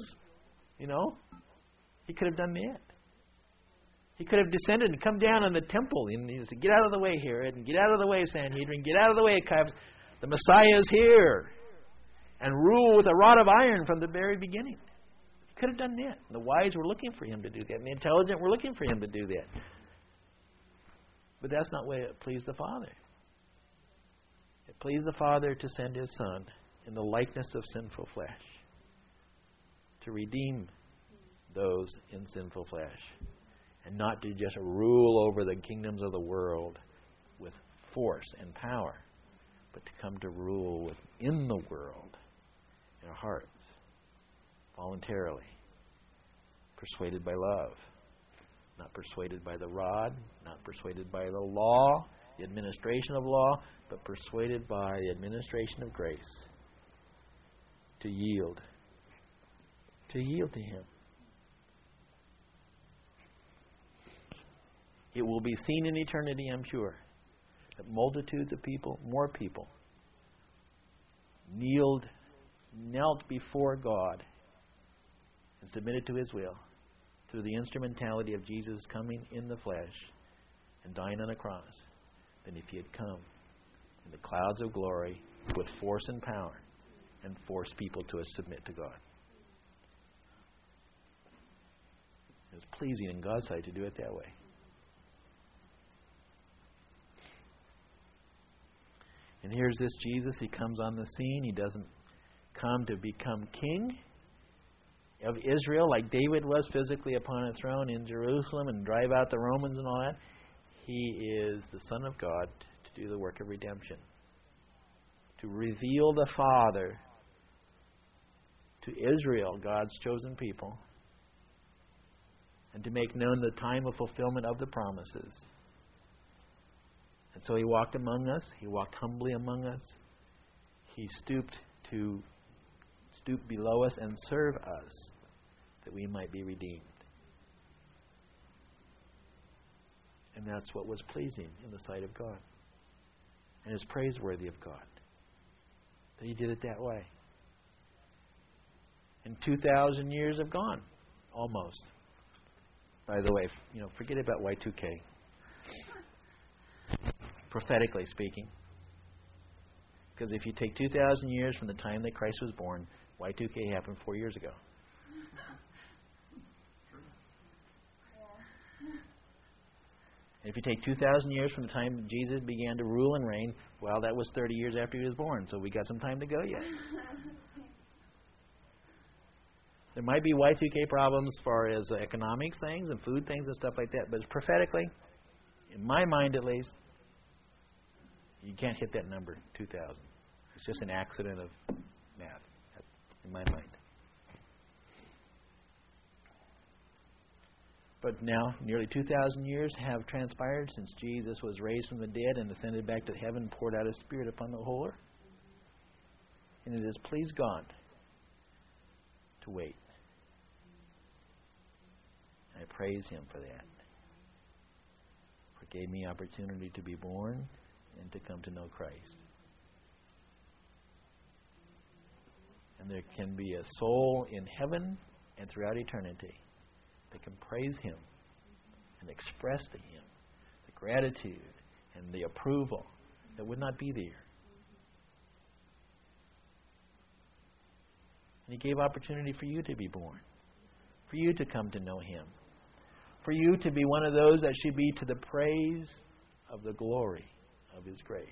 S1: he could have done that. He could have descended and come down on the temple and he said, "Get out of the way, Herod, and get out of the way, Sanhedrin, get out of the way, Caiaphas. The Messiah is here." And rule with a rod of iron from the very beginning. He could have done that. The wise were looking for him to do that. And the intelligent were looking for him to do that. But that's not what it pleased the Father. It pleased the Father to send His Son in the likeness of sinful flesh to redeem those in sinful flesh, and not to just rule over the kingdoms of the world with force and power, but to come to rule within the world in our hearts, voluntarily, persuaded by love, not persuaded by the rod, not persuaded by the law, the administration of law, but persuaded by the administration of grace, to yield to Him. It will be seen in eternity, I'm sure, that multitudes of people, more people, knelt before God and submitted to His will through the instrumentality of Jesus coming in the flesh and dying on a cross, than if He had come in the clouds of glory with force and power and forced people to submit to God. It was pleasing in God's sight to do it that way. And here's this Jesus. He comes on the scene. He doesn't come to become king of Israel like David was physically upon a throne in Jerusalem and drive out the Romans and all that. He is the Son of God to do the work of redemption, to reveal the Father to Israel, God's chosen people, and to make known the time of fulfillment of the promises. And so He walked among us. He walked humbly among us. He stooped below us and serve us, that we might be redeemed. And that's what was pleasing in the sight of God, and is praiseworthy of God, that He did it that way. And 2,000 years have gone, almost. By the way, forget about Y2K. Prophetically speaking. Because if you take 2,000 years from the time that Christ was born, Y2K happened 4 years ago. And if you take 2,000 years from the time Jesus began to rule and reign, well, that was 30 years after He was born, so we got some time to go yet. There might be Y2K problems as far as economics things and food things and stuff like that, but prophetically, in my mind at least, you can't hit that number, 2,000. It's just an accident of math, in my mind. But now, nearly 2,000 years have transpired since Jesus was raised from the dead and ascended back to heaven, poured out His Spirit upon the whole earth. And it has pleased God to wait. I praise Him for that. For it gave me opportunity to be born and to come to know Christ. And there can be a soul in heaven and throughout eternity that can praise Him and express to Him the gratitude and the approval that would not be there. And He gave opportunity for you to be born, for you to come to know Him, for you to be one of those that should be to the praise of the glory of His grace.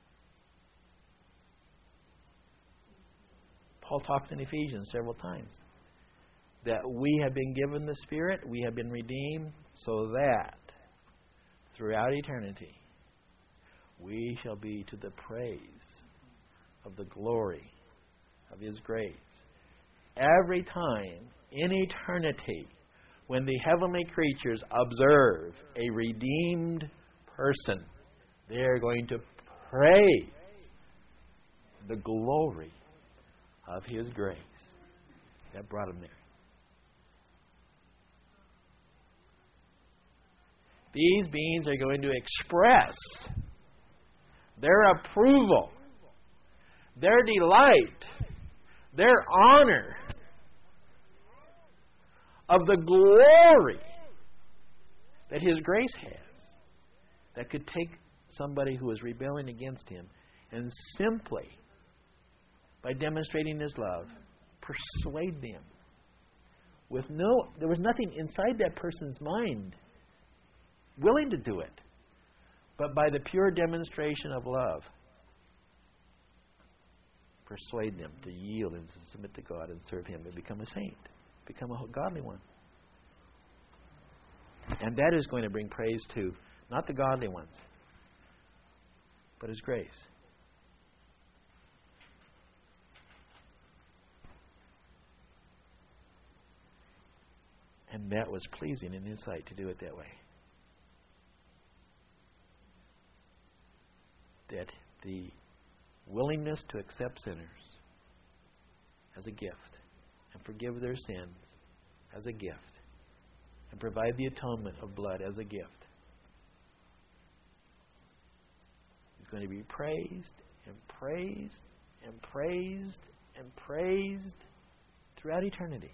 S1: Paul talks in Ephesians several times that we have been given the Spirit, we have been redeemed, so that throughout eternity we shall be to the praise of the glory of His grace. Every time in eternity when the heavenly creatures observe a redeemed person, they are going to praise the glory of His grace that brought them there. These beings are going to express their approval, their delight, their honor of the glory that His grace has, that could take somebody who is rebelling against Him and simply, by demonstrating His love, persuade them. There was nothing inside that person's mind willing to do it, but by the pure demonstration of love, persuade them to yield and to submit to God and serve Him and become a saint, become a godly one. And that is going to bring praise to not the godly ones, but His grace. And that was pleasing in His sight to do it that way. That the willingness to accept sinners as a gift and forgive their sins as a gift and provide the atonement of blood as a gift is going to be praised and praised and praised and praised throughout eternity.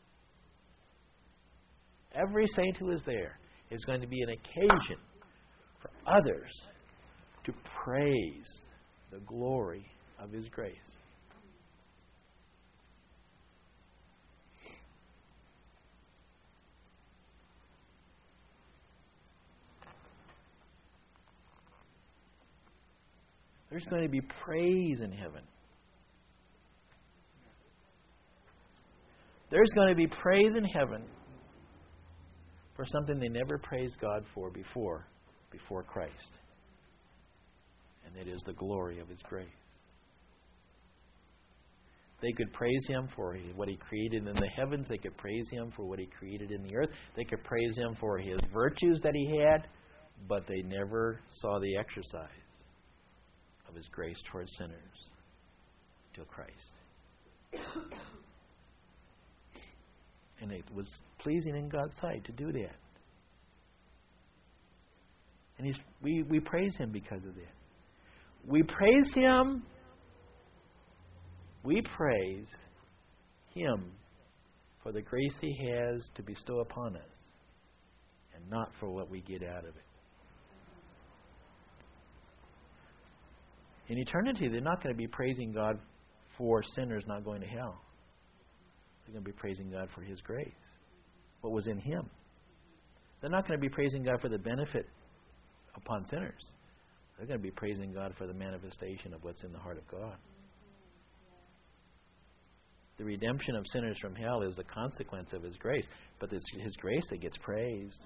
S1: Every saint who is there is going to be an occasion for others to praise the glory of His grace. There's going to be praise in heaven. There's going to be praise in heaven for something they never praised God for before Christ. And it is the glory of His grace. They could praise Him for what He created in the heavens. They could praise Him for what He created in the earth. They could praise Him for His virtues that He had, but they never saw the exercise of His grace towards sinners till Christ. And it was pleasing in God's sight to do that. And we praise Him because of that. We praise Him. We praise Him for the grace He has to bestow upon us, and not for what we get out of it. In eternity, they're not going to be praising God for sinners not going to hell. They're going to be praising God for His grace, what was in Him. They're not going to be praising God for the benefit upon sinners. They're going to be praising God for the manifestation of what's in the heart of God. The redemption of sinners from hell is the consequence of His grace, but it's His grace that gets praised.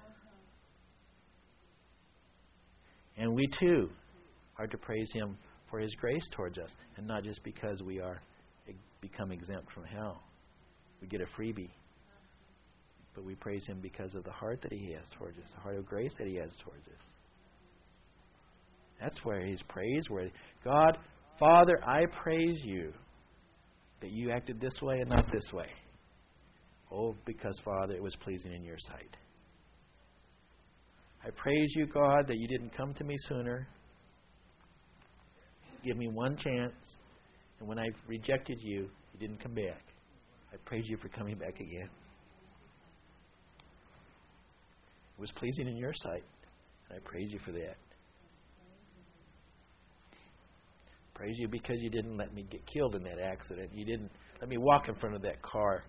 S1: And we too are to praise Him for His grace towards us, and not just because we are become exempt from hell. We get a freebie. But we praise Him because of the heart that He has towards us, the heart of grace that He has towards us. That's where He's praiseworthy. God, Father, I praise You that You acted this way and not this way. Oh, because, Father, it was pleasing in Your sight. I praise You, God, that You didn't come to me sooner. Give me one chance. And when I rejected You, You didn't come back. I praise You for coming back again. It was pleasing in Your sight. And I praise You for that. Praise You because You didn't let me get killed in that accident. You didn't let me walk in front of that car.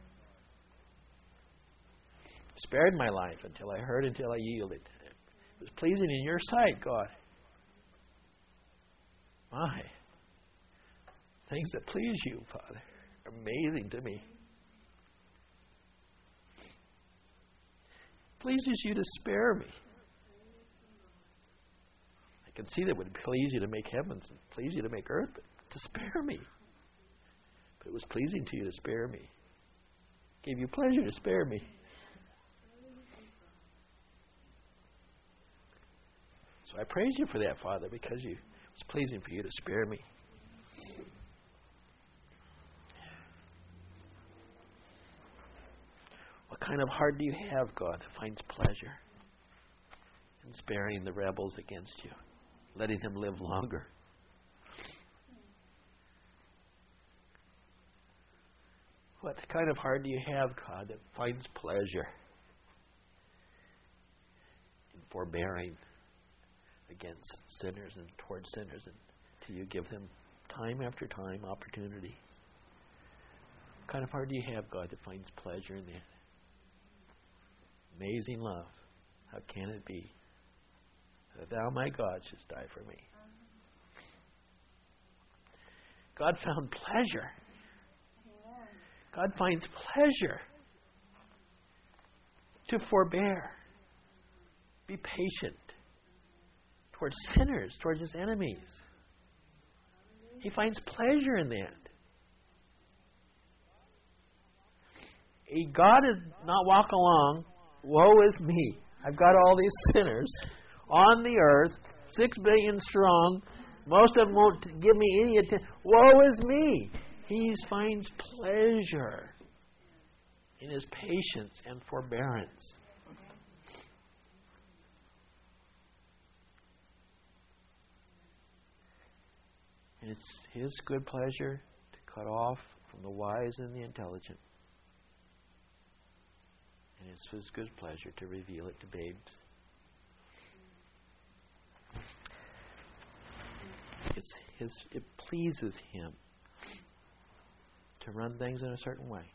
S1: Spared my life until I heard, until I yielded. It was pleasing in Your sight, God. My, things that please You, Father, are amazing to me. It pleases You to spare me. I can see that it would please You to make heavens and please You to make earth, but to spare me. But it was pleasing to You to spare me. It gave You pleasure to spare me.
S4: So I praise you for that, Father, because it's pleasing for you to spare me. What kind of heart do you have, God, that finds pleasure in sparing the rebels against you, letting them live longer? What kind of heart do you have, God, that finds pleasure in forbearing against sinners and towards sinners until you give them time after time opportunity? What kind of heart do you have, God, that finds pleasure in that? Amazing love. How can it be that thou, my God, shouldst die for me? God found pleasure. God finds pleasure to forbear, be patient towards sinners, towards his enemies. He finds pleasure in that. God does not walk along, woe is me. I've got all these sinners on the earth, 6 billion strong. Most of them won't give me any attention. Woe is me. He finds pleasure in his patience and forbearance. And it's his good pleasure to cut off from the wise and the intelligent. And it's his good pleasure to reveal it to babes. It pleases him to run things in a certain way.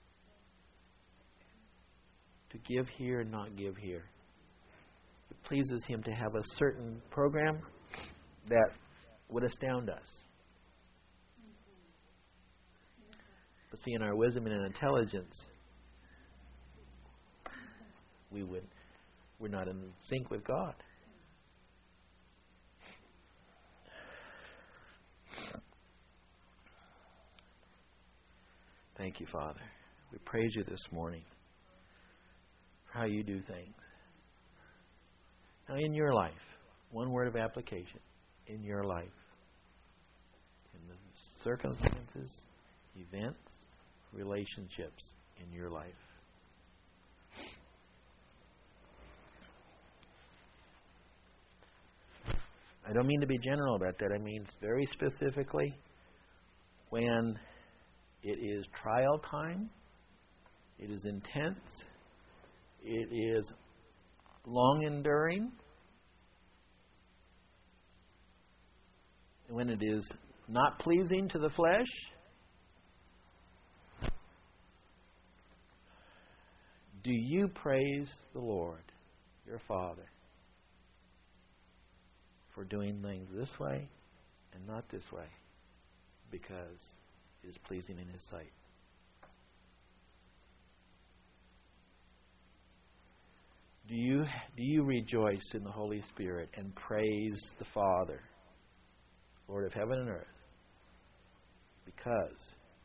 S4: To give here and not give here. It pleases him to have a certain program that would astound us. But see, in our wisdom and in intelligence, we're not in sync with God. Thank you, Father. We praise you this morning for how you do things. Now, in your life, one word of application. In your life. In the circumstances, events, relationships in your life. I don't mean to be general about that. I mean very specifically when it is trial time, it is intense, it is long enduring, when it is not pleasing to the flesh, do you praise the Lord, your Father, for doing things this way and not this way because it is pleasing in his sight? Do you rejoice in the Holy Spirit and praise the Father, Lord of heaven and earth, because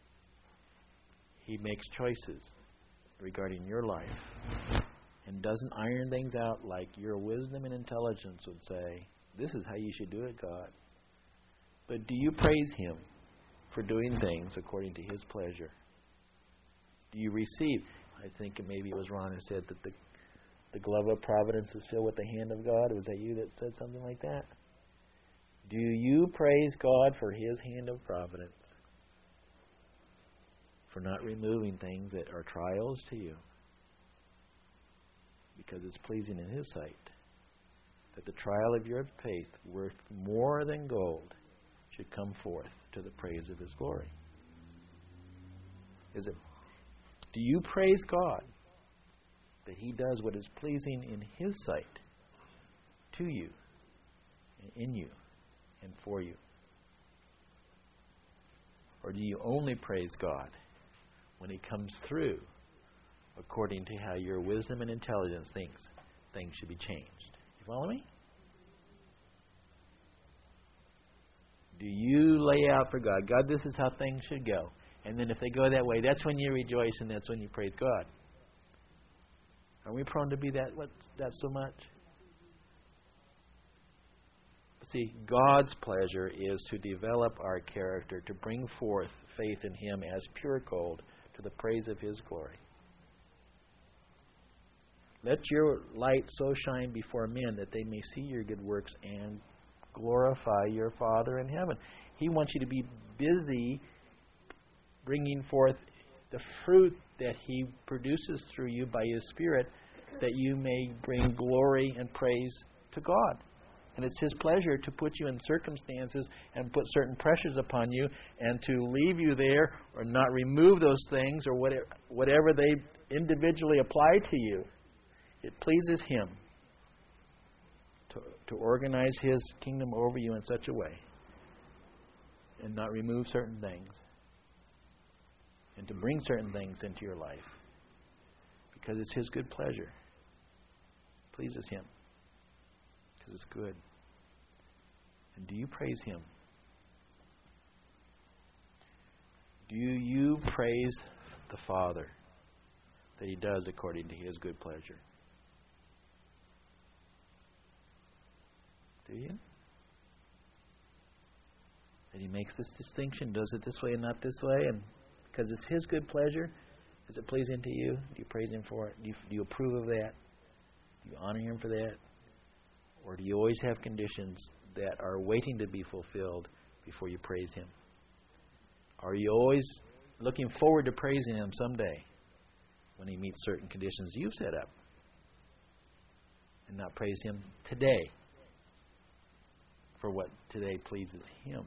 S4: he makes choices regarding your life and doesn't iron things out like your wisdom and intelligence would say, this is how you should do it, God. But do you praise him for doing things according to his pleasure? Do you receive? I think maybe it was Ron who said that the glove of providence is filled with the hand of God. Was that you that said something like that? Do you praise God for his hand of providence? For not removing things that are trials to you? Because it's pleasing in his sight. That the trial of your faith, worth more than gold, should come forth to the praise of his glory. Is it? Do you praise God that he does what is pleasing in his sight to you, in you, and for you? Or do you only praise God when he comes through according to how your wisdom and intelligence thinks things should be changed? You follow me? Do you lay out for God, God, this is how things should go. And then if they go that way, that's when you rejoice and that's when you praise God. Are we prone to be that so much? See, God's pleasure is to develop our character, to bring forth faith in Him as pure gold to the praise of His glory. Let your light so shine before men that they may see your good works and glorify your Father in heaven. He wants you to be busy bringing forth the fruit that He produces through you by His Spirit, that you may bring glory and praise to God. And it's His pleasure to put you in circumstances and put certain pressures upon you and to leave you there or not remove those things or whatever they individually apply to you. It pleases Him to organize His kingdom over you in such a way and not remove certain things and to bring certain things into your life because it's His good pleasure. It pleases Him because it's good. And do you praise Him? Do you praise the Father that He does according to His good pleasure? Do you? That He makes this distinction, does it this way and not this way, and because it's His good pleasure, is it pleasing to you? Do you praise Him for it? Do you approve of that? Do you honor Him for that? Or do you always have conditions that are waiting to be fulfilled before you praise Him? Are you always looking forward to praising Him someday when He meets certain conditions you've set up and not praise Him today for what today pleases Him?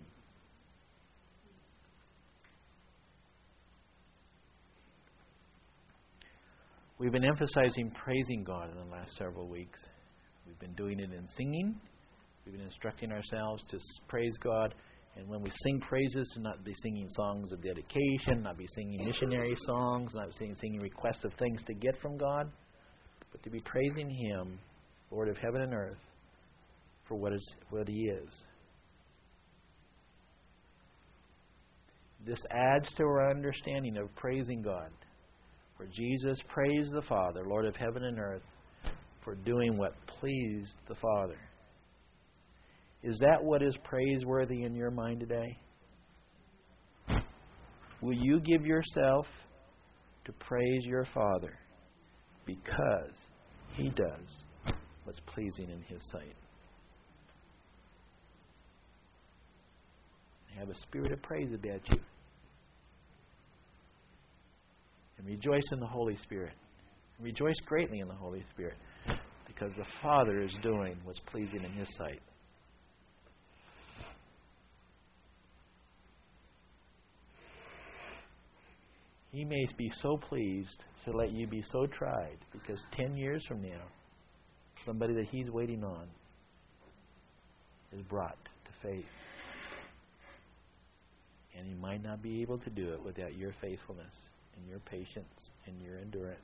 S4: We've been emphasizing praising God in the last several weeks. We've been doing it in singing. We've been instructing ourselves to praise God. And when we sing praises, to not be singing songs of dedication, not be singing missionary songs, not be singing requests of things to get from God, but to be praising Him, Lord of heaven and earth, for what He is. This adds to our understanding of praising God. For Jesus praised the Father, Lord of heaven and earth, for doing what pleased the Father. Is that what is praiseworthy in your mind today? Will you give yourself to praise your Father because He does what's pleasing in His sight? Have a spirit of praise about you. And rejoice in the Holy Spirit. Rejoice greatly in the Holy Spirit because the Father is doing what's pleasing in His sight. He may be so pleased to let you be so tried because 10 years from now, somebody that He's waiting on is brought to faith. And He might not be able to do it without your faithfulness and your patience and your endurance.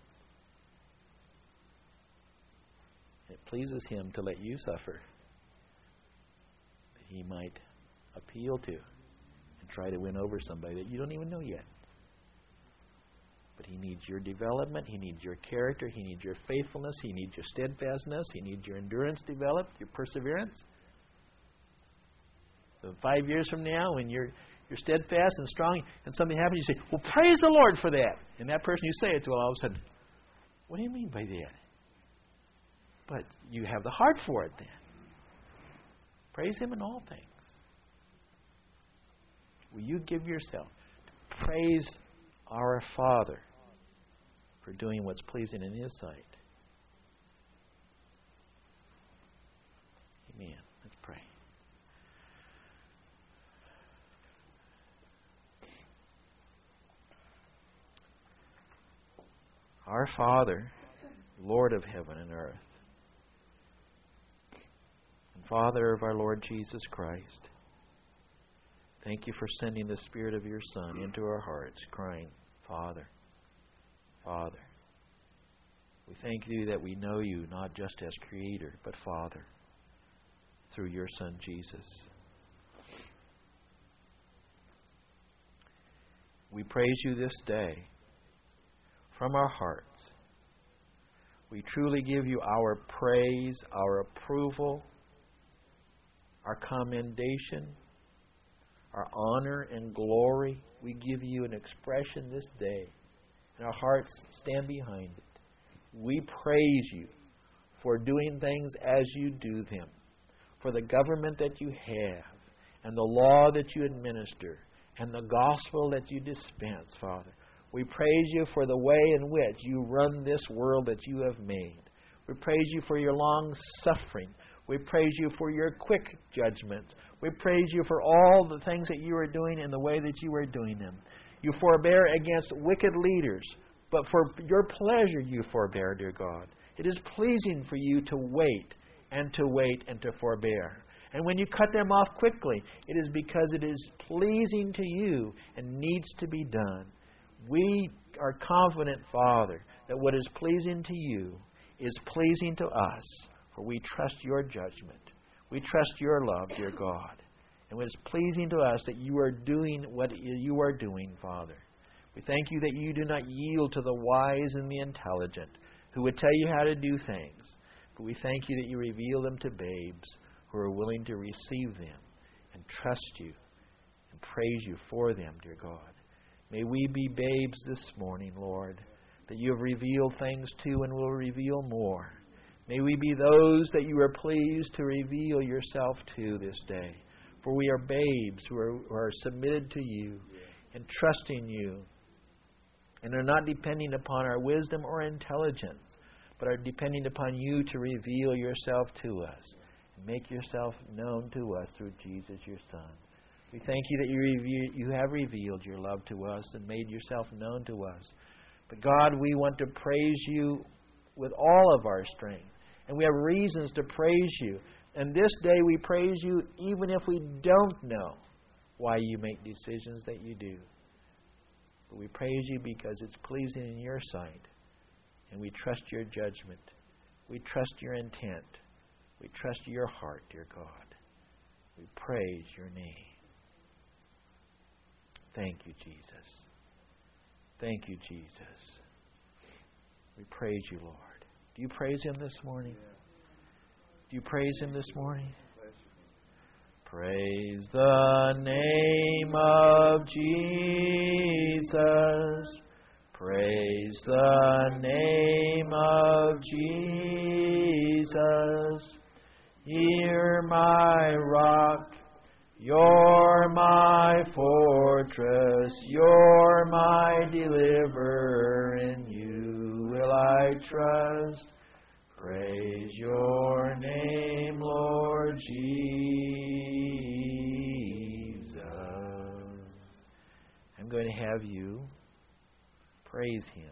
S4: It pleases Him to let you suffer that He might appeal to and try to win over somebody that you don't even know yet. But He needs your development. He needs your character. He needs your faithfulness. He needs your steadfastness. He needs your endurance developed, your perseverance. So 5 years from now, when you're steadfast and strong, and something happens, you say, well, praise the Lord for that. And that person you say it to, all of a sudden, what do you mean by that? But you have the heart for it then. Praise Him in all things. Will you give yourself to praise our Father for doing what's pleasing in His sight? Amen. Let's pray. Our Father, Lord of heaven and earth, and Father of our Lord Jesus Christ, thank You for sending the Spirit of Your Son into our hearts, crying, Father, Father. We thank You that we know You not just as Creator, but Father, through Your Son Jesus. We praise You this day from our hearts. We truly give You our praise, our approval, our commendation, our honor and glory. We give you an expression this day, and our hearts stand behind it. We praise you for doing things as you do them, for the government that you have, and the law that you administer, and the gospel that you dispense, Father. We praise you for the way in which you run this world that you have made. We praise you for your long suffering. We praise you for your quick judgment. We praise you for all the things that you are doing in the way that you are doing them. You forbear against wicked leaders, but for your pleasure you forbear, dear God. It is pleasing for you to wait and to wait and to forbear. And when you cut them off quickly, it is because it is pleasing to you and needs to be done. We are confident, Father, that what is pleasing to you is pleasing to us, for we trust your judgment. We trust your love, dear God. And it is pleasing to us that you are doing what you are doing, Father. We thank you that you do not yield to the wise and the intelligent who would tell you how to do things. But we thank you that you reveal them to babes who are willing to receive them and trust you and praise you for them, dear God. May we be babes this morning, Lord, that you have revealed things to and will reveal more. May we be those that you are pleased to reveal yourself to this day. For we are babes who are submitted to you and trusting you, and are not depending upon our wisdom or intelligence, but are depending upon you to reveal yourself to us and make yourself known to us through Jesus, your Son. We thank you that you have revealed your love to us and made yourself known to us. But God, we want to praise you with all of our strength. And we have reasons to praise you. And this day we praise you even if we don't know why you make decisions that you do. But we praise you because it's pleasing in your sight. And we trust your judgment. We trust your intent. We trust your heart, dear God. We praise your name. Thank you, Jesus. Thank you, Jesus. We praise you, Lord. Do you praise him this morning? Do you praise him this morning? Praise the name of Jesus. Praise the name of Jesus. You're my rock. You're my fortress. You're my deliverer. In you will I trust. Praise your name, Lord Jesus. I'm going to have you praise him.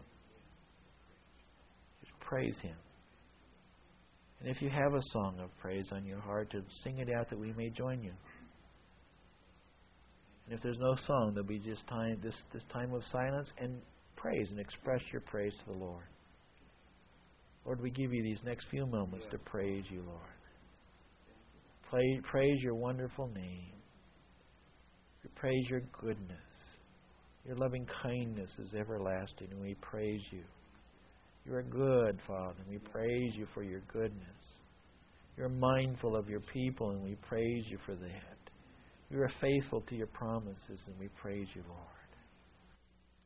S4: Just praise him. And if you have a song of praise on your heart, to sing it out that we may join you. And if there's no song, there'll be just time, this time of silence and praise, and express your praise to the Lord. Lord, we give you these next few moments to praise you, Lord. Praise your wonderful name. We praise your goodness. Your loving kindness is everlasting, and we praise you. You are good, Father, and we praise you for your goodness. You're mindful of your people, and we praise you for that. You are faithful to your promises, and we praise you, Lord.